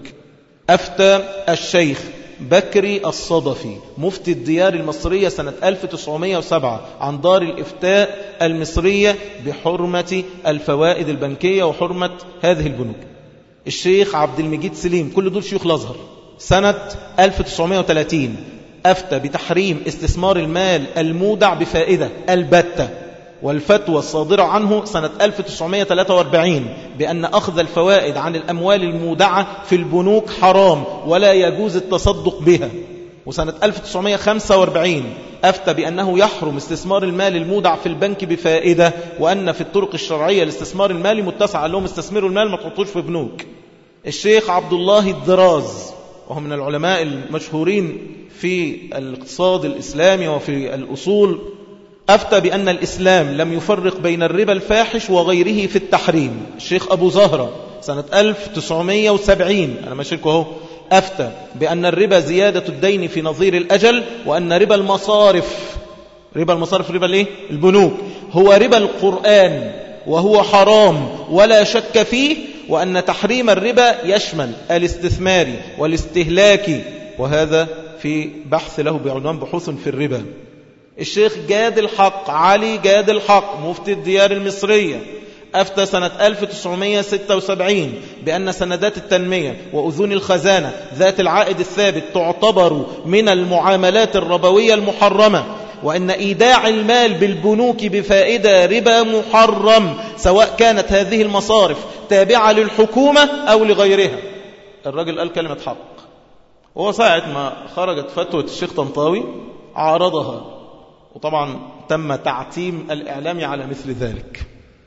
أفتى الشيخ بكري الصدفي مفتي الديار المصرية سنة ألف وتسعمائة وسبعة عن دار الإفتاء المصرية بحرمة الفوائد البنكية وحرمة هذه البنوك. الشيخ عبد المجيد سليم، كل دول شيوخ الأزهر، سنة ألف وتسعمائة وثلاثين أفتى بتحريم استثمار المال المودع بفائدة البتة، والفتوى الصادرة عنه سنة ألف وتسعمائة وثلاثة وأربعين بأن أخذ الفوائد عن الأموال المودعة في البنوك حرام ولا يجوز التصدق بها. وسنة ألف وتسعمائة وخمسة وأربعين أفتى بأنه يحرم استثمار المال المودع في البنك بفائدة، وأن في الطرق الشرعية لاستثمار المال متسع، لهم استثمروا المال ما تحطوش في بنوك. الشيخ عبد الله الدراز وهو من العلماء المشهورين في الاقتصاد الإسلامي وفي الأصول، أفتى بأن الإسلام لم يفرق بين الربا الفاحش وغيره في التحريم. الشيخ أبو زهرة سنة ألف وتسعمائة وسبعين أنا ماشيلكم اهو، أفتى بأن الربا زيادة الدين في نظير الأجل، وأن ربا المصارف، ربا المصارف ربا الايه؟ البنوك، هو ربا القرآن وهو حرام ولا شك فيه، وأن تحريم الربا يشمل الاستثماري والاستهلاكي، وهذا في بحث له بعنوان بحوث في الربا. الشيخ جاد الحق علي جاد الحق مفتي الديار المصرية أفتى سنة ألف وتسعمائة وستة وسبعين بأن سندات التنمية وأذون الخزانة ذات العائد الثابت تعتبر من المعاملات الربوية المحرمة، وأن إيداع المال بالبنوك بفائدة ربا محرم، سواء كانت هذه المصارف تابعة للحكومة أو لغيرها. الراجل قال كلمة حق، وهو ساعة ما خرجت فتوى الشيخ طنطاوي عارضها، وطبعا تم تعتيم الإعلام على مثل ذلك.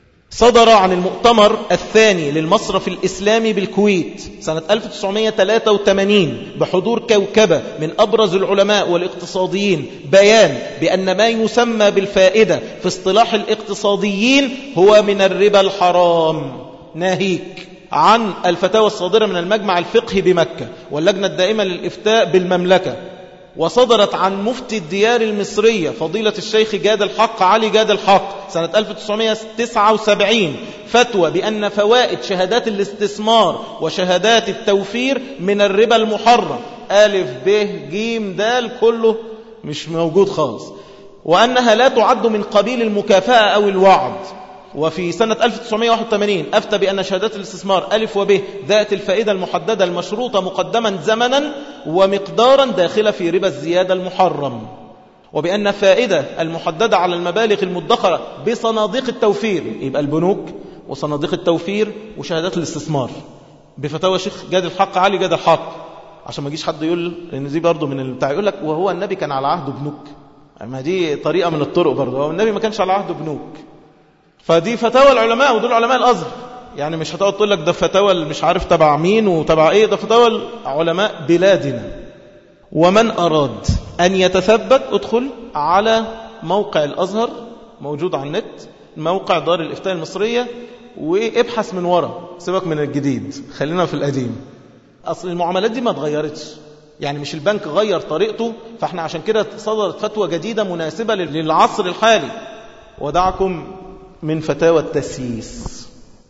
صدر عن المؤتمر الثاني للمصرف الإسلامي بالكويت سنة ألف وتسعمائة وثلاثة وثمانين بحضور كوكبة من أبرز العلماء والاقتصاديين بيان بأن ما يسمى بالفائدة في اصطلاح الاقتصاديين هو من الربا الحرام، ناهيك عن الفتاوى الصادرة من المجمع الفقهي بمكة واللجنة الدائمة للإفتاء بالمملكة، وصدرت عن مفتي الديار المصرية فضيلة الشيخ جاد الحق علي جاد الحق سنة ألف وتسعمائة وتسعة وسبعين فتوى بأن فوائد شهادات الاستثمار وشهادات التوفير من الربا المحرم، ألف ب ج د كله مش موجود خالص، وأنها لا تعد من قبيل المكافأة أو الوعد. وفي سنة ألف وتسعمائة وواحد وثمانين أفتى بأن شهادات الاستثمار ألف وب ذات الفائدة المحددة المشروطة مقدما زمنا ومقدارا داخلة في ربا الزيادة المحرم، وبأن الفائدة المحددة على المبالغ المدخرة بصناديق التوفير، يبقى البنوك وصناديق التوفير وشهادات الاستثمار، بفتاوى شيخ جاد الحق علي جاد الحق، عشان ما يجيش حد يقول ان دي برضه من البتاع، يقول لك وهو النبي كان على عهده بنوك، ما دي طريقة من الطرق برضه، هو النبي ما كانش على عهده بنوك. فدي فتاوى العلماء ودول علماء الأزهر، يعني مش هتقعد تقول لك ده فتاوى مش عارف تبع مين وتبع ايه، ده فتاوى علماء بلادنا. ومن أراد أن يتثبت ادخل على موقع الأزهر موجود على النت، موقع دار الإفتاء المصرية، وابحث من ورا، سيبك من الجديد خلينا في القديم. أصل المعاملات دي ما اتغيرتش، يعني مش البنك غير طريقته، فاحنا عشان كده صدرت فتوى جديدة مناسبة للعصر الحالي. ودعكم من فتاوى التسييس.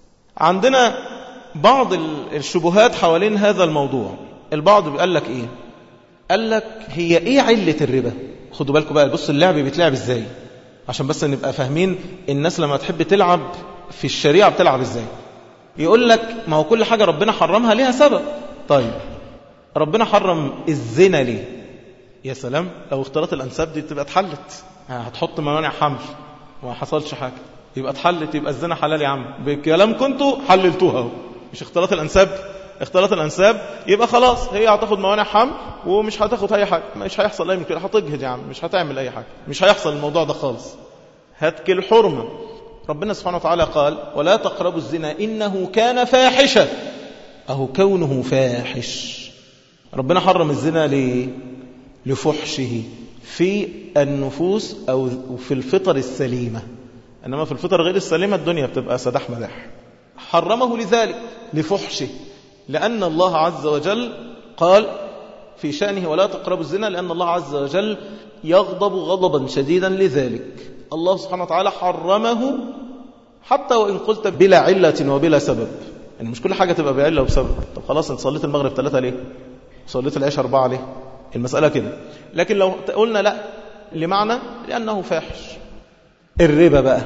عندنا بعض الشبهات حوالين هذا الموضوع. البعض بيقول لك ايه؟ قال لك هي ايه علة الربا؟ خدوا بالكم بقى، بص اللعب بيتلعب ازاي، عشان بس نبقى فاهمين الناس لما تحب تلعب في الشريعة بتلعب ازاي. يقول لك ما هو كل حاجة ربنا حرمها ليها سبب. طيب ربنا حرم الزنا ليه؟ يا سلام، لو اختلاط الأنساب دي تبقى اتحلت، هتحط موانع حمل وما حصلش حاجة، يبقى اتحلت، يبقى الزنا حلال يا عم، بكلام كنتوا حللتوها، مش اختلاط الأنساب. اختلاط الأنساب يبقى خلاص هي هتاخد موانع حمل ومش هتاخد أي حاجة، مش هيحصل أي مشكلة، هتجهد يا عم، مش هتعمل أي حاجة، مش هيحصل الموضوع ده خالص. هتك الحرمة. ربنا سبحانه وتعالى قال ولا تقربوا الزنا إنه كان فاحشة، أهو كونه فاحش. ربنا حرم الزنا ليه؟ لفحشه في النفوس أو في الفطر السليمة، إنما في الفطر غير السليمة الدنيا بتبقى سداح مداح. حرمه لذلك لفحشه، لأن الله عز وجل قال في شأنه ولا تقربوا الزنا، لأن الله عز وجل يغضب غضبا شديدا لذلك. الله سبحانه وتعالى حرمه حتى وإن قلت بلا علة وبلا سبب، يعني مش كل حاجة تبقى بعلة وبسبب. طب خلاص انت صليت المغرب ثلاثة ليه؟ صليت العشاء أربعة ليه؟ المسألة كده. لكن لو قلنا لا لمعنى لأنه فاحش. الربا بقى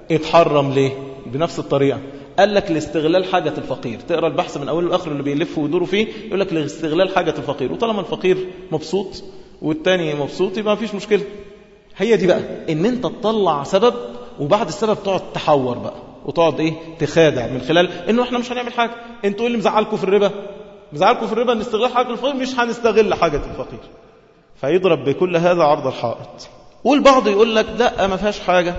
اتحرم ليه؟ بنفس الطريقة. قال لك لاستغلال حاجة الفقير. تقرأ البحث من أول الآخر اللي بيلفوا ويدوروا فيه يقول لك لاستغلال حاجة الفقير، وطالما الفقير مبسوط والتاني مبسوط يبقى ما فيش مشكلة. هي دي بقى ان انت تطلع سبب وبعد السبب تقعد تحور بقى وتقعد ايه تخادع من خلال انه احنا مش هنعمل حاجة. انتوا ايه اللي مزعلكم في الربا؟ مزعلكم في الربا ان استغلال حاجة الفقير، مش هنستغل حاجة الفقير. فيضرب بكل هذا عرض الحائط. والبعض يقول لك لا ما فيهاش حاجة،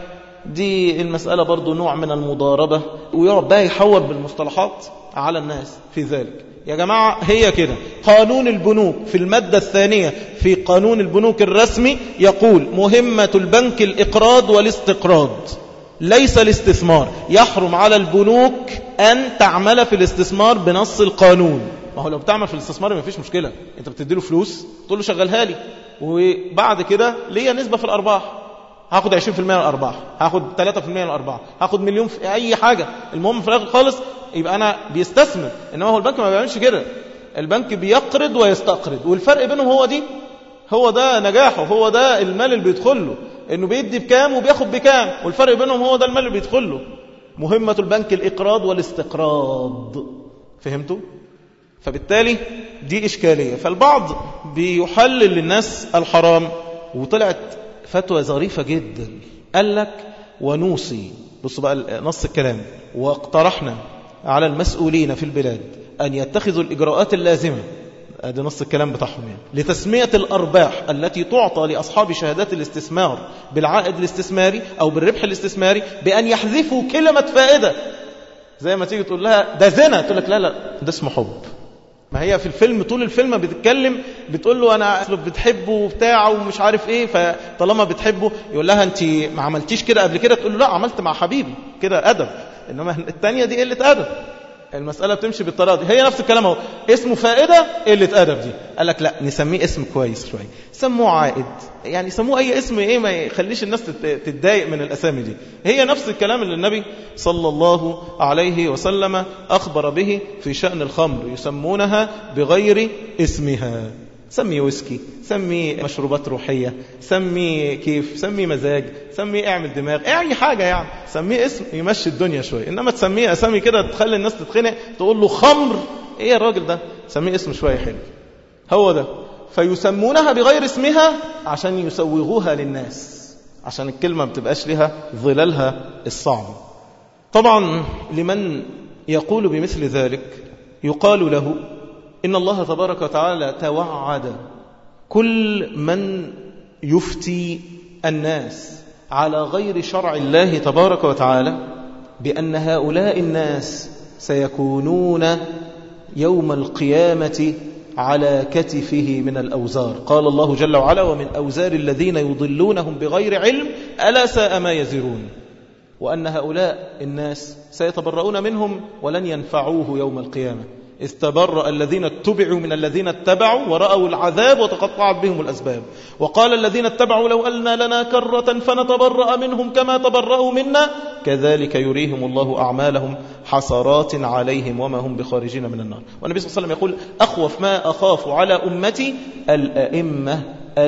دي المسألة برضو نوع من المضاربة، ويقعد بقى يحور بالمصطلحات على الناس في ذلك. يا جماعة هي كده. قانون البنوك في المادة الثانية في قانون البنوك الرسمي يقول مهمة البنك الإقراض والاستقراض ليس الاستثمار. يحرم على البنوك أن تعمل في الاستثمار بنص القانون. ما هو لو بتعمل في الاستثمار ما فيش مشكلة، انت بتديله فلوس تقول له شغلها لي، وبعد كده ليا نسبة في الأرباح، هاخد عشرين بالمئة من الأرباح، هاخد ثلاثة بالمئة من الأرباح، هاخد مليون في أي حاجة، المهم في الآخر خالص يبقى أنا بيستثمر. إنما هو البنك ما بيعملش كده، البنك بيقرض ويستقرض، والفرق بينهم هو دي، هو ده نجاحه، هو ده المال اللي بيدخل له، إنه بيدي بكام وبياخد بكام، والفرق بينهم هو ده المال اللي بيدخل له. مهمة البنك الإقراض والاستقراض. فهمتوا؟ فبالتالي دي إشكالية. فالبعض بيحلل للناس الحرام، وطلعت فتوى ظريفة جدا. قال لك ونوصي، بصوا بقى نص الكلام، واقترحنا على المسؤولين في البلاد أن يتخذوا الإجراءات اللازمة، هذا نص الكلام بتاعهم يعني، لتسمية الأرباح التي تعطى لأصحاب شهادات الاستثمار بالعائد الاستثماري أو بالربح الاستثماري بأن يحذفوا كلمة فائدة. زي ما تيجي تقول لها ده زنا، تقول لك لا لا ده اسمه حب. ما هي في الفيلم طول الفيلم بتتكلم بتقول له أنا أسلوب بتحبه وبتاعه ومش عارف إيه، فطالما بتحبه يقول لها أنت ما عملتيش كده قبل كده، تقول له لا عملت مع حبيبي كده أدب، إنما التانية دي قلة أدب. المسألة بتمشي بالطريقة دي. هي نفس الكلام اهو، اسمه فائدة قلة أدب دي. قال لك لا، نسميه اسم كويس شوية، سموه عائد، يعني سموه أي اسم إيه ما يخليش الناس تتضايق من الأسامي دي. هي نفس الكلام اللي النبي صلى الله عليه وسلم أخبر به في شأن الخمر، يسمونها بغير اسمها. سمي ويسكي، سمي مشروبات روحية، سمي كيف، سمي مزاج، سمي اعمل دماغ، اي حاجة يعني، سميه اسم يمشي الدنيا شوية. انما تسميه اسامي كده تخلي الناس تتخنق، تقول له خمر، ايه يا الراجل ده؟ سميه اسم شوية حلو. هو ده. فيسمونها بغير اسمها عشان يسوغوها للناس، عشان الكلمة ما بتبقاش لها ظلالها الصعب. طبعا لمن يقول بمثل ذلك يقال له إن الله تبارك وتعالى توعد كل من يفتي الناس على غير شرع الله تبارك وتعالى بأن هؤلاء الناس سيكونون يوم القيامة على كتفه من الأوزار. قال الله جل وعلا: ومن أوزار الذين يضلونهم بغير علم ألا ساء ما يزرون. وأن هؤلاء الناس سيتبرؤون منهم ولن ينفعوه يوم القيامة. إذ تبرأ الذين اتبعوا من الذين اتبعوا ورأوا العذاب وتقطعت بهم الأسباب. وقال الذين اتبعوا لو ألنا لنا كرة فنتبرأ منهم كما تبرأوا منا كذلك يريهم الله أعمالهم حسرات عليهم وما هم بخارجين من النار. والنبي صلى الله عليه وسلم يقول: أخوف ما أخاف على أمتي الأئمة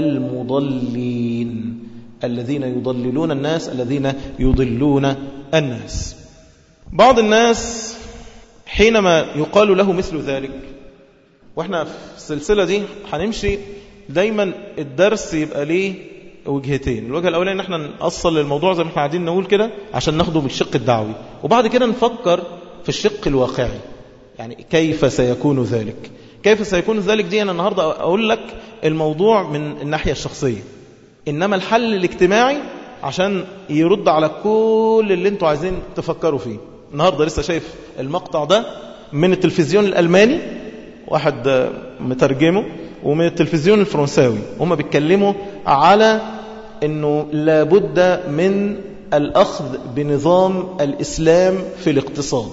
المضلين، الذين يضللون الناس، الذين يضلون الناس. بعض الناس حينما يقال له مثل ذلك، واحنا في السلسلة دي هنمشي دايما الدرس يبقى ليه وجهتين. الوجه الأولاني ان احنا نأصل للموضوع زي ما احنا قاعدين نقول كده عشان ناخده بالشق الدعوي، وبعد كده نفكر في الشق الواقعي، يعني كيف سيكون ذلك. كيف سيكون ذلك دي أنا النهاردة أقول لك الموضوع من الناحية الشخصية، إنما الحل الاجتماعي عشان يرد على كل اللي انتوا عايزين تفكروا فيه. النهاردة لسه شايف المقطع ده من التلفزيون الألماني، واحد مترجمه، ومن التلفزيون الفرنساوي. هم بيتكلموا على أنه لابد من الأخذ بنظام الإسلام في الاقتصاد،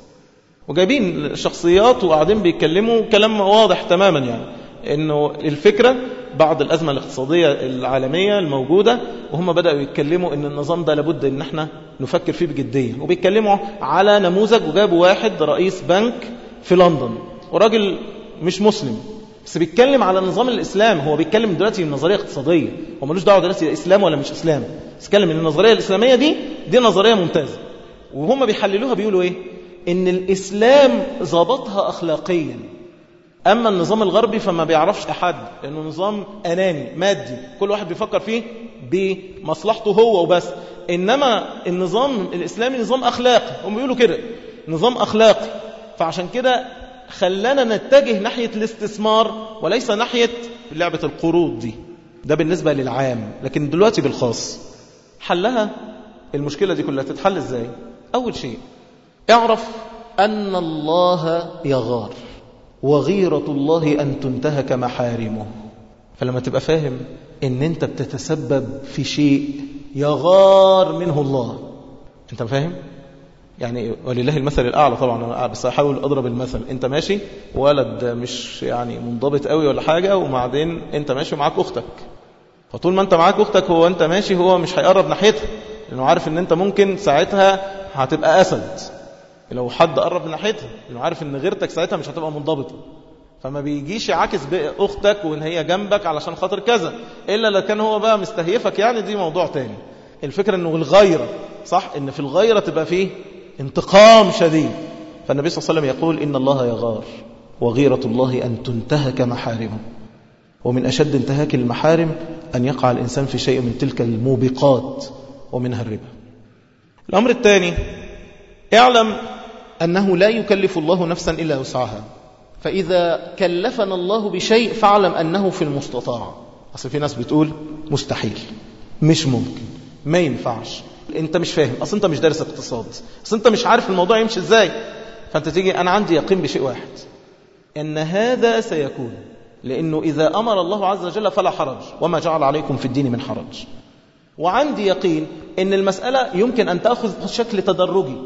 وجايبين شخصيات وقاعدين بيتكلموا كلام واضح تماما، يعني أنه الفكرة بعد الأزمة الاقتصادية العالمية الموجودة، وهم بدأوا يتكلموا أن النظام ده لابد أن احنا نفكر فيه بجدية. وبيتكلموا على نموذج، وجابوا واحد رئيس بنك في لندن، وراجل مش مسلم بس بيتكلم على نظام الإسلام. هو بيتكلم دلوقتي من نظرية اقتصادية، هو ملوش دعوة دلوقتي إسلام ولا مش إسلام، بيتكلم ان النظرية الإسلامية دي دي نظرية ممتازة. وهم بيحللوها بيقولوا إيه؟ إن الإسلام ضبطها أخلاقيا، أما النظام الغربي فما بيعرفش أحد، لأنه نظام أناني مادي، كل واحد بيفكر فيه بمصلحته هو وبس. إنما النظام الإسلامي نظام أخلاقي، هم بيقولوا كده نظام أخلاقي. فعشان كده خلانا نتجه ناحية الاستثمار وليس ناحية لعبة القروض دي. ده بالنسبة للعام، لكن دلوقتي بالخاص حلها المشكلة دي كلها تتحل إزاي؟ أول شيء اعرف أن الله يغار، وغيرة الله أن تنتهك محارمه. فلما تبقى فاهم أن أنت بتتسبب في شيء يغار منه الله، أنت فاهم؟ يعني ولله المثل الأعلى طبعا، بس أحاول أضرب المثل. أنت ماشي ولد مش يعني منضبط قوي ولا حاجة، وبعدين أنت ماشي معاك أختك، فطول ما أنت معاك أختك هو أنت ماشي، هو مش هيقرب ناحيتها، لأنه عارف أن أنت ممكن ساعتها هتبقى أسد لو حد قرب ناحيتها، لأنه عارف أن غيرتك ساعتها مش هتبقى منضبطة. فما بيجيش يعاكس أختك وإن هي جنبك علشان خاطر كذا، إلا لو كان هو بقى مستهيفك، يعني دي موضوع تاني. الفكرة أنه الغيرة صح، أن في الغيرة تبقى فيه انتقام شديد. فالنبي صلى الله عليه وسلم يقول: إن الله يغار، وغيرة الله أن تنتهك محارمه. ومن أشد انتهاك المحارم أن يقع الإنسان في شيء من تلك الموبقات، ومنها الربا. الأمر الثاني، اعلم أنه لا يكلف الله نفسا إلا وسعها، فإذا كلفنا الله بشيء فاعلم أنه في المستطاع. أصل في ناس بتقول مستحيل، مش ممكن، ما ينفعش، انت مش فاهم، اصل انت مش دارس اقتصاد، اصل انت مش عارف الموضوع يمشي ازاي. فانت تيجي، انا عندي يقين بشيء واحد، ان هذا سيكون، لانه اذا امر الله عز وجل فلا حرج، وما جعل عليكم في الدين من حرج. وعندي يقين ان المسألة يمكن ان تأخذ شكل تدرجي،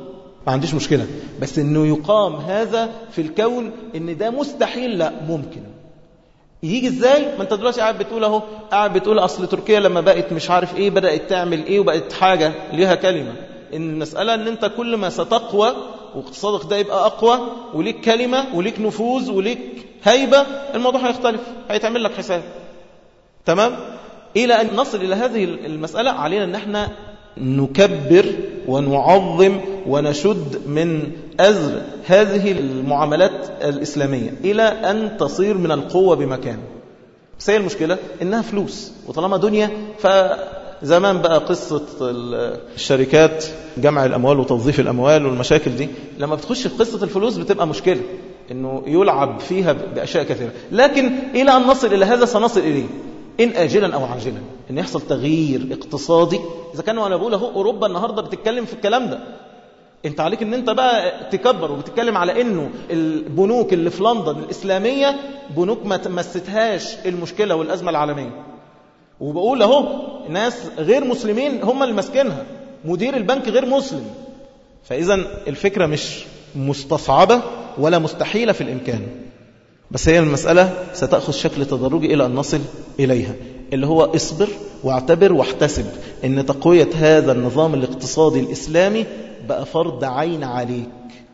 ما عنديش مشكلة، بس انه يقام هذا في الكون ان ده مستحيل، لا ممكن. يجي ازاي؟ ما انت دلوقتي قاعد بتقول اهو، قاعد بتقول اصل تركيا لما بقت مش عارف ايه بدأت تعمل ايه وبقت حاجة ليها كلمة. ان المسألة ان انت كل ما ستقوى واقتصادك ده يبقى اقوى وليك كلمة وليك نفوذ وليك هيبة، الموضوع هيختلف، هيتعمل لك حساب. تمام؟ الى ان نصل الى هذه المسألة علينا ان احنا نكبر ونعظم ونشد من أزر هذه المعاملات الإسلامية إلى أن تصير من القوة بمكان. بس هي المشكلة إنها فلوس، وطالما دنيا فزمان بقى قصة الشركات جمع الأموال وتوظيف الأموال والمشاكل دي، لما بتخش في قصة الفلوس بتبقى مشكلة إنه يلعب فيها بأشياء كثيرة. لكن إلى أن نصل إلى هذا سنصل إليه إن آجلا أو عاجلا، إن يحصل تغيير اقتصادي. إذا كانوا أنا بقول أهو أوروبا النهاردة بتتكلم في الكلام ده، أنت عليك إن أنت بقى تكبر وبتتكلم على إنه البنوك اللي في لندن الإسلامية بنوك ما تمستهاش المشكلة والأزمة العالمية. وبقول أهو ناس غير مسلمين هم اللي ماسكينها، مدير البنك غير مسلم. فإذا الفكرة مش مستصعبة ولا مستحيلة في الإمكان، بس هي المسألة ستأخذ شكل تدرجي إلى أن نصل إليها، اللي هو اصبر واعتبر واحتسب إن تقوية هذا النظام الاقتصادي الإسلامي بقى فرض عين عليك،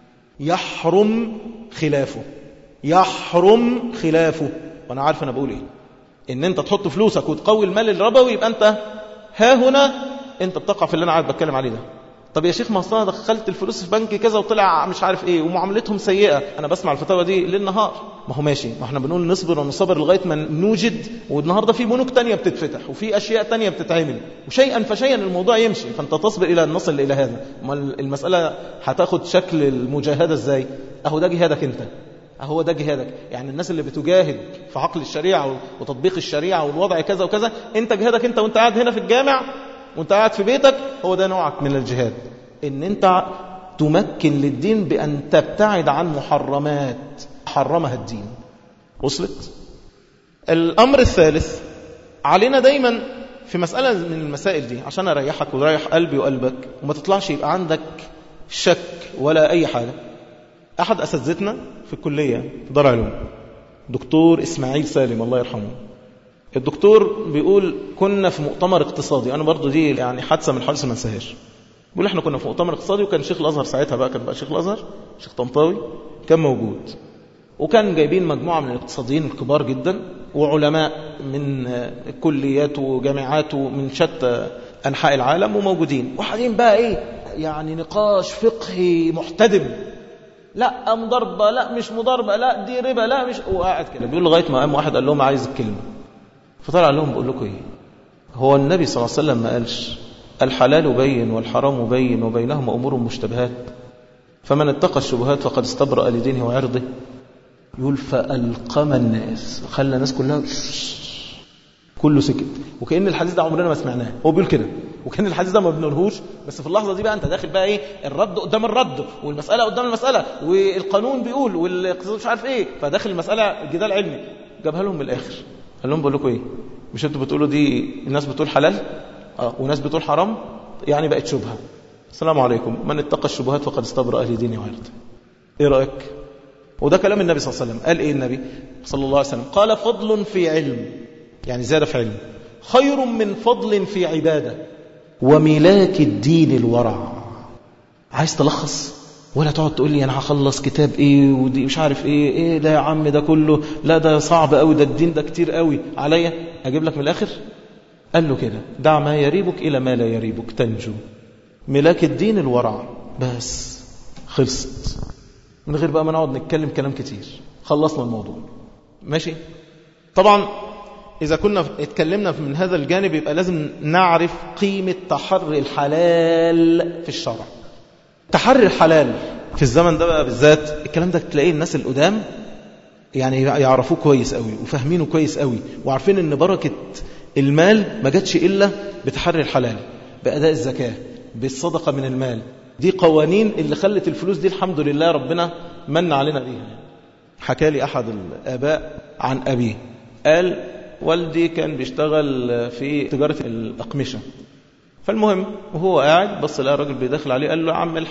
يحرم خلافه، يحرم خلافه. وأنا عارف أنا بقول إيه، إن أنت تحط فلوسك وتقوي المال الربوي، يبقى أنت ها هنا أنت بتقع في اللي أنا عارف بتكلم عليه ده. طب يا شيخ ما أصلا دخلت الفلوس في بنك كذا وطلع مش عارف ايه ومعاملتهم سيئة، انا بسمع الفتاوى دي ليل نهار. ما هو ماشي، ما احنا بنقول نصبر ونصبر لغاية ما نوجد، والنهاردة في بنوك تانية بتتفتح وفي اشياء تانية بتتعمل، وشيئا فشيئا الموضوع يمشي، فانت تصبر الى ان نصل الى هذا. ما المسألة هتاخد شكل المجاهدة ازاي؟ اهو ده جهادك انت، اهو ده جهادك. يعني الناس اللي بتجاهد في عقل الشريعة وتطبيق الشريعة والوضع كذا وكذا، انت جهادك انت وانت قاعد هنا في الجامع وانت قاعد في بيتك، هو ده نوعك من الجهاد، ان انت تمكن للدين بأن تبتعد عن محرمات حرمها الدين. وصلت؟ الأمر الثالث علينا دايما في مسألة من المسائل دي عشان أريحك ويريح قلبي وقلبك وما تطلعش يبقى عندك شك ولا أي حاجة. أحد أساتذتنا في الكلية في دار علوم دكتور إسماعيل سالم الله يرحمه، الدكتور بيقول كنا في مؤتمر اقتصادي، أنا برضو دي يعني حادثة من الحادثة ما انساهاش. بيقول احنا كنا في مؤتمر اقتصادي وكان شيخ الازهر ساعتها بقى كان بقى شيخ الازهر شيخ طنطاوي كان موجود، وكان جايبين مجموعه من الاقتصاديين الكبار جدا وعلماء من كليات وجامعات ومن شتى انحاء العالم وموجودين، وقاعدين بقى ايه يعني نقاش فقهي محتدم، لا مضاربه لا مش مضاربه لا دي ربا لا مش، وقاعد كده بيقول لغايه ما قام واحد قال لهم عايز الكلمه، فطلع لهم بقول لكم ايه، هو النبي صلى الله عليه وسلم ما قالش الحلال بين والحرام بين وبينهما أمور مشتبهات فمن اتقى الشبهات فقد استبرأ لدينه وعرضه؟ يقول فألقم الناس، خلى الناس كلها كله سكت، وكأن الحديث ده عمرنا ما سمعناه. هو بيقول كده، وكأن الحديث ده ما بنقولهوش، بس في اللحظة دي بقى أنت داخل بقى إيه الرد قدام الرد والمسألة قدام المسألة والقانون بيقول والاقتصاد مش عارف إيه، فداخل المسألة جدال علمي. جابها لهم من الآخر قال لهم بقول لكم إيه، مش أنتوا بتقولوا دي الناس بتقول حلال آه وناس بتقول حرام، يعني بقت شبهة. السلام عليكم، من اتقى الشبهات فقد استبرأ لدينه وعرضه. ايه رأيك؟ وده كلام النبي صلى الله عليه وسلم. قال ايه النبي صلى الله عليه وسلم؟ قال فضل في علم، يعني زيادة في علم، خير من فضل في عبادة، وملاك الدين الورع. عايز تلخص ولا تقعد تقول لي انا هخلص كتاب ايه ودي مش عارف ايه ايه ده يا عم ده كله، لا ده صعب قوي، ده الدين ده كتير قوي عليا، اجيب لك من الاخر. قال له كده دع ما يريبك إلى ما لا يريبك تنجو، ملاك الدين الورع، بس خلصت، من غير بقى ما نقعد نتكلم كلام كتير، خلصنا الموضوع. ماشي؟ طبعا إذا كنا اتكلمنا من هذا الجانب يبقى لازم نعرف قيمة تحري الحلال في الشرع. تحري الحلال في الزمن ده بقى بالذات، الكلام ده تلاقيه الناس القدام يعني يعرفوه كويس قوي وفاهمينه كويس قوي، وعارفين ان بركة المال ما جاتش إلا بتحري الحلال، بأداء الزكاة، بالصدقة من المال. دي قوانين اللي خلت الفلوس دي الحمد لله ربنا من علينا بيها. حكى لي أحد الآباء عن أبيه، قال والدي كان بيشتغل في تجارة الأقمشة، فالمهم وهو قاعد بص لقى راجل بيدخل عليه، قال له عم الحاج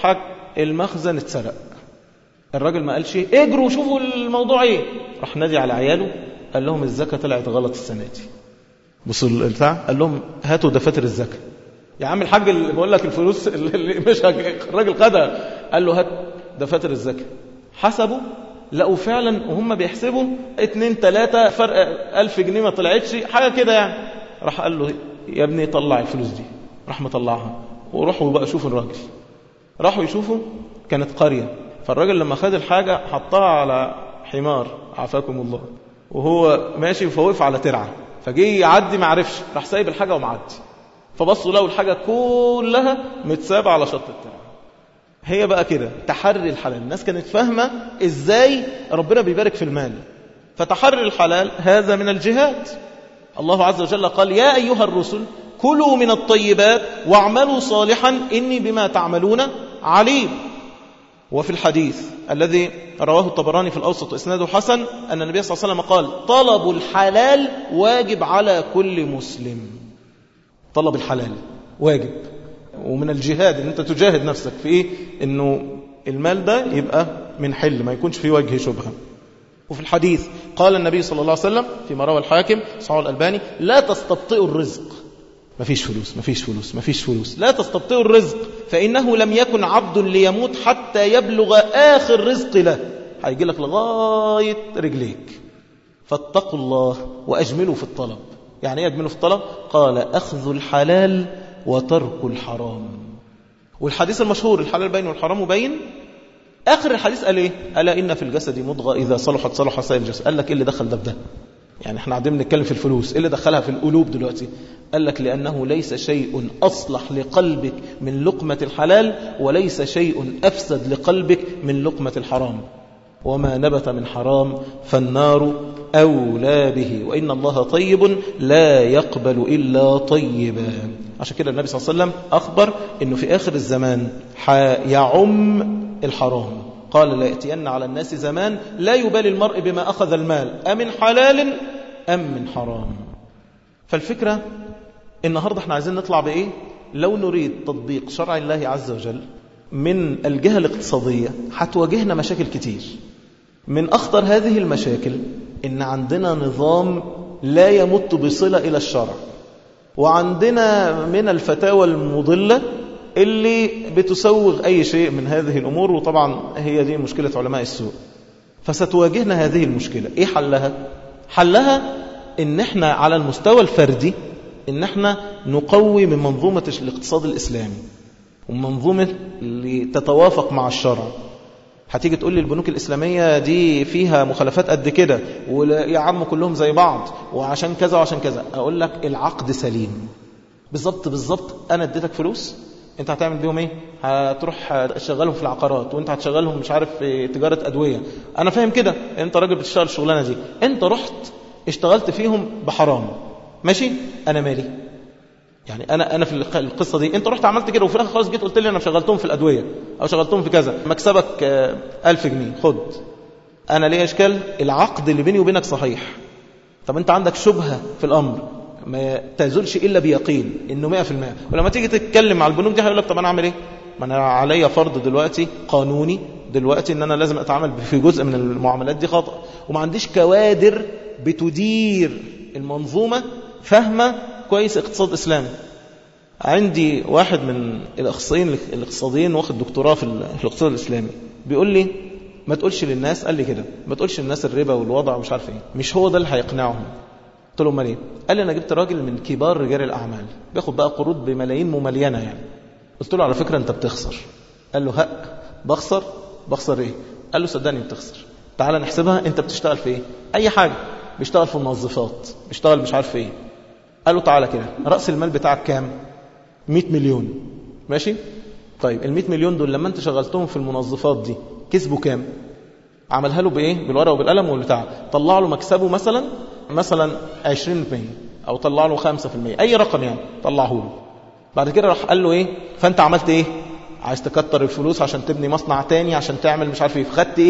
المخزن اتسرق. الراجل ما قالش اجروا شوفوا الموضوع ايه، راح نادي على عياله قال لهم الزكاة طلعت غلط السنة دي. بصوا البتاع، قال لهم هاتوا دفاتر الزكاة. يا عم الحاج اللي بقول لك الفلوس اللي مش الراجل خدها، قال له هات دفاتر الزكاة. حسبوا لقوا فعلا وهم بيحسبوا اتنين تلاتة فرق ألف جنيه ما طلعتش حاجة كده يعني. راح قال له يا ابني طلع الفلوس دي. راح مطلعها وروحوا بقى شوفوا الراجل. راحوا يشوفوا كانت قرية، فالراجل لما خد الحاجة حطها على حمار عافاكم الله، وهو ماشي فوقف على ترعة، فجي يعدي ما عرفش، راح سايب الحاجة ومعدي، فبصوا لقوا الحاجة كلها متسابة على شط الترعة. هي بقى كده تحري الحلال. الناس كانت فاهمة ازاي ربنا بيبارك في المال، فتحري الحلال هذا من الجهاد. الله عز وجل قال يا أيها الرسل كلوا من الطيبات واعملوا صالحا إني بما تعملون عليم. وفي الحديث الذي رواه الطبراني في الأوسط إسناده حسن أن النبي صلى الله عليه وسلم قال طلب الحلال واجب على كل مسلم. طلب الحلال واجب، ومن الجهاد ان انت تجاهد نفسك في ايه؟ انه المال ده يبقى من حل، ما يكونش فيه وجه شبهه. وفي الحديث قال النبي صلى الله عليه وسلم فيما روى الحاكم صحيح الألباني لا تستبطئوا الرزق. ما فيش فلوس ما فيش فلوس ما فيش فلوس، لا تستبطئوا الرزق فإنه لم يكن عبد ليموت حتى يبلغ آخر رزق له، هيجي لك لغاية رجليك. فاتقوا الله وأجملوا في الطلب. يعني ايه أجملوا في الطلب؟ قال أخذ الحلال وترك الحرام. والحديث المشهور الحلال بين والحرام بين، آخر الحديث قال ايه؟ ألا إن في الجسد مضغة إذا صلحت صلح سائر الجسد. قال لك ايه اللي دخل ده بده؟ يعني احنا قاعدين بنتكلم في الفلوس، ايه اللي دخلها في القلوب دلوقتي؟ قال لك لأنه ليس شيء أصلح لقلبك من لقمة الحلال، وليس شيء أفسد لقلبك من لقمة الحرام. وما نبت من حرام فالنار أولى به، وإن الله طيب لا يقبل إلا طيبا. عشان كده النبي صلى الله عليه وسلم أخبر أنه في آخر الزمان يعم الحرام. قال لا يأتين على الناس زمان لا يبالي المرء بما أخذ المال أمن حلال أم من حرام. فالفكرة النهاردة احنا عايزين نطلع بإيه؟ لو نريد تطبيق شرع الله عز وجل من الجهة الاقتصادية هتواجهنا مشاكل كتير. من أخطر هذه المشاكل إن عندنا نظام لا يمت بصلة إلى الشرع، وعندنا من الفتاوى المضلة اللي بتسوغ أي شيء من هذه الأمور، وطبعا هي دي مشكلة علماء السوء. فستواجهنا هذه المشكلة. إيه حلها؟ حلها إن احنا على المستوى الفردي إن احنا نقوي من منظومة الاقتصاد الإسلامي ومنظومة اللي تتوافق مع الشرع. هتيجي تقول لي البنوك الإسلامية دي فيها مخالفات قد كده، ويا عم كلهم زي بعض وعشان كذا وعشان كذا. أقول لك العقد سليم. بالضبط بالضبط أنا اديتك فلوس، انت هتعمل بيهم ايه؟ هتروح تشغلهم في العقارات، وانت هتشغلهم مش عارف في تجارة أدوية. أنا فاهم كده، انت راجل بتشتغل الشغلانة دي، انت رحت اشتغلت فيهم بحرام، ماشي؟ أنا مالي؟ يعني أنا أنا في القصة دي أنت رحت عملت كده، وفي الآخر خلاص جيت قلت لي أنا شغلتهم في الأدوية أو شغلتهم في كذا، مكسبك ألف جنيه خد. أنا ليه إشكال؟ العقد اللي بيني وبينك صحيح. طب أنت عندك شبهة في الأمر ما تزولش إلا بيقين إنه مئة في المئة. ولما تيجي تتكلم مع البنوك دي هيقول لك طب أنا أعمل إيه؟ ما أنا عليا فرض دلوقتي قانوني دلوقتي إن أنا لازم أتعامل في جزء من المعاملات دي خطأ، وما عنديش كوادر بتدير المنظومة فاهمة كويس اقتصاد إسلامي. عندي واحد من الأخصائيين الاقتصاديين واخد دكتوراه في الاقتصاد الإسلامي بيقول لي ما تقولش للناس، قال لي كده، ما تقولش للناس الربا والوضع ومش عارف ايه، مش هو ده اللي هيقنعهم. قلت له امال ايه؟ قال لي انا جبت راجل من كبار رجال الأعمال بياخد بقى قروض بملايين مملينة يعني. قلت له على فكرة انت بتخسر. قال له هق بخسر؟ بخسر ايه؟ قال له صدقني بتخسر. تعال نحسبها، انت بتشتغل في ايه؟ اي حاجة، بيشتغل في المنظفات، بيشتغل مش عارف ايه. قال له تعالى كده، رأس المال بتاعك كام؟ مئة مليون، ماشي؟ طيب ال مئة مليون دول لما انت شغلتهم في المنظفات دي كسبوا كام؟ عملها له بايه؟ بالورقه وبالقلم والبتاع. طلع له مكسبه مثلا مثلا عشرين بالمئة او طلع له خمسة بالمئة، اي رقم يعني طلعه له. بعد كده راح قال له ايه؟ فانت عملت ايه؟ عايز تكتر الفلوس عشان تبني مصنع تاني عشان تعمل مش عارف ايه، فخدت ايه؟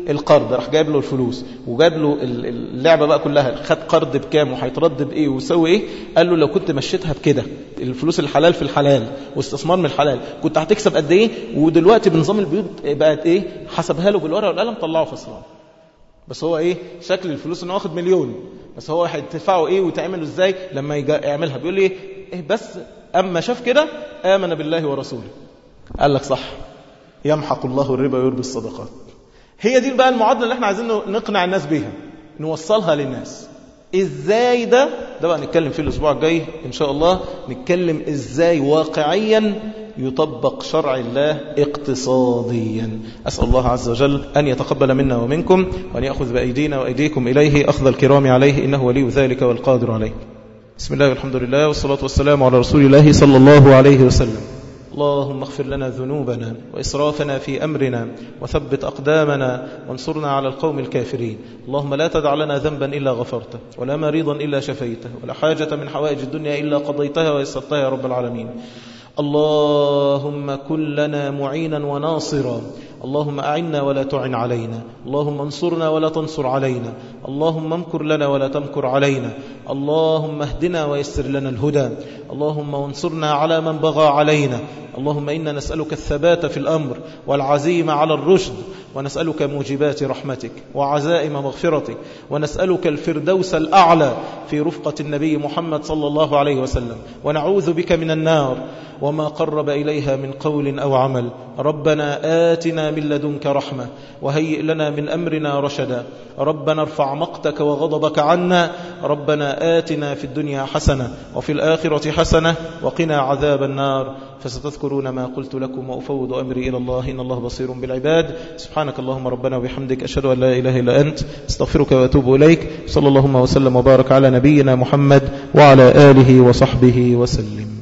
القرض، راح جايب له الفلوس وجاب له اللعبة بقى كلها، خد قرض بكام وهيترد بإيه ويسوي إيه. قال له لو كنت مشيتها بكده، الفلوس الحلال في الحلال واستثمار من الحلال، كنت هتكسب قد إيه. ودلوقتي بنظام البيوت بقت إيه، حسبها له بالورقة والقلم، طلعه خسران. بس هو إيه شكل الفلوس إنه واخد مليون، بس هو هيدفعه إيه وتعمله إزاي لما يعملها. بيقول لي إيه بس أما شاف كده آمن بالله ورسوله. قال لك صح، يمحق الله الربا ويربي الصدقات. هي دي بقى المعادلة اللي احنا عايزين نقنع الناس بيها، نوصلها للناس. ازاي ده ده بقى نتكلم فيه الاسبوع الجاي ان شاء الله. نتكلم ازاي واقعيا يطبق شرع الله اقتصاديا. أسأل الله عز وجل أن يتقبل منا ومنكم، وأن يأخذ بأيدينا وأيديكم إليه أخذ الكرام عليه، إنه ولي ذلك والقادر عليه. بسم الله والحمد لله والصلاة والسلام على رسول الله صلى الله عليه وسلم. اللهم اغفر لنا ذنوبنا وإسرافنا في أمرنا، وثبت أقدامنا، وانصرنا على القوم الكافرين. اللهم لا تدع لنا ذنبا إلا غفرته، ولا مريضا إلا شفيته، ولا حاجة من حوائج الدنيا إلا قضيتها ويسرتها يا رب العالمين. اللهم كن لنا معينا وناصرا، اللهم أعنا ولا تعن علينا، اللهم انصرنا ولا تنصر علينا، اللهم امكر لنا ولا تمكر علينا، اللهم اهدنا ويسر لنا الهدى، اللهم وانصرنا على من بغى علينا. اللهم إنا نسألك الثبات في الأمر والعزيمة على الرشد، ونسألك موجبات رحمتك وعزائم مغفرتك، ونسألك الفردوس الأعلى في رفقة النبي محمد صلى الله عليه وسلم، ونعوذ بك من النار وما قرب إليها من قول أو عمل. ربنا آتنا من لدنك رحمة وهيئ لنا من أمرنا رشدا. ربنا ارفع مقتك وغضبك عنا. ربنا آتنا في الدنيا حسنة وفي الآخرة حسنة وقنا عذاب النار. فستذكرون ما قلت لكم، وأفوض أمري إلى الله، إن الله بصير بالعباد. سبحانك اللهم ربنا وبحمدك، أشهد أن لا إله إلا أنت، استغفرك وأتوب إليك. صلى اللهم وسلم وبارك على نبينا محمد وعلى آله وصحبه وسلم.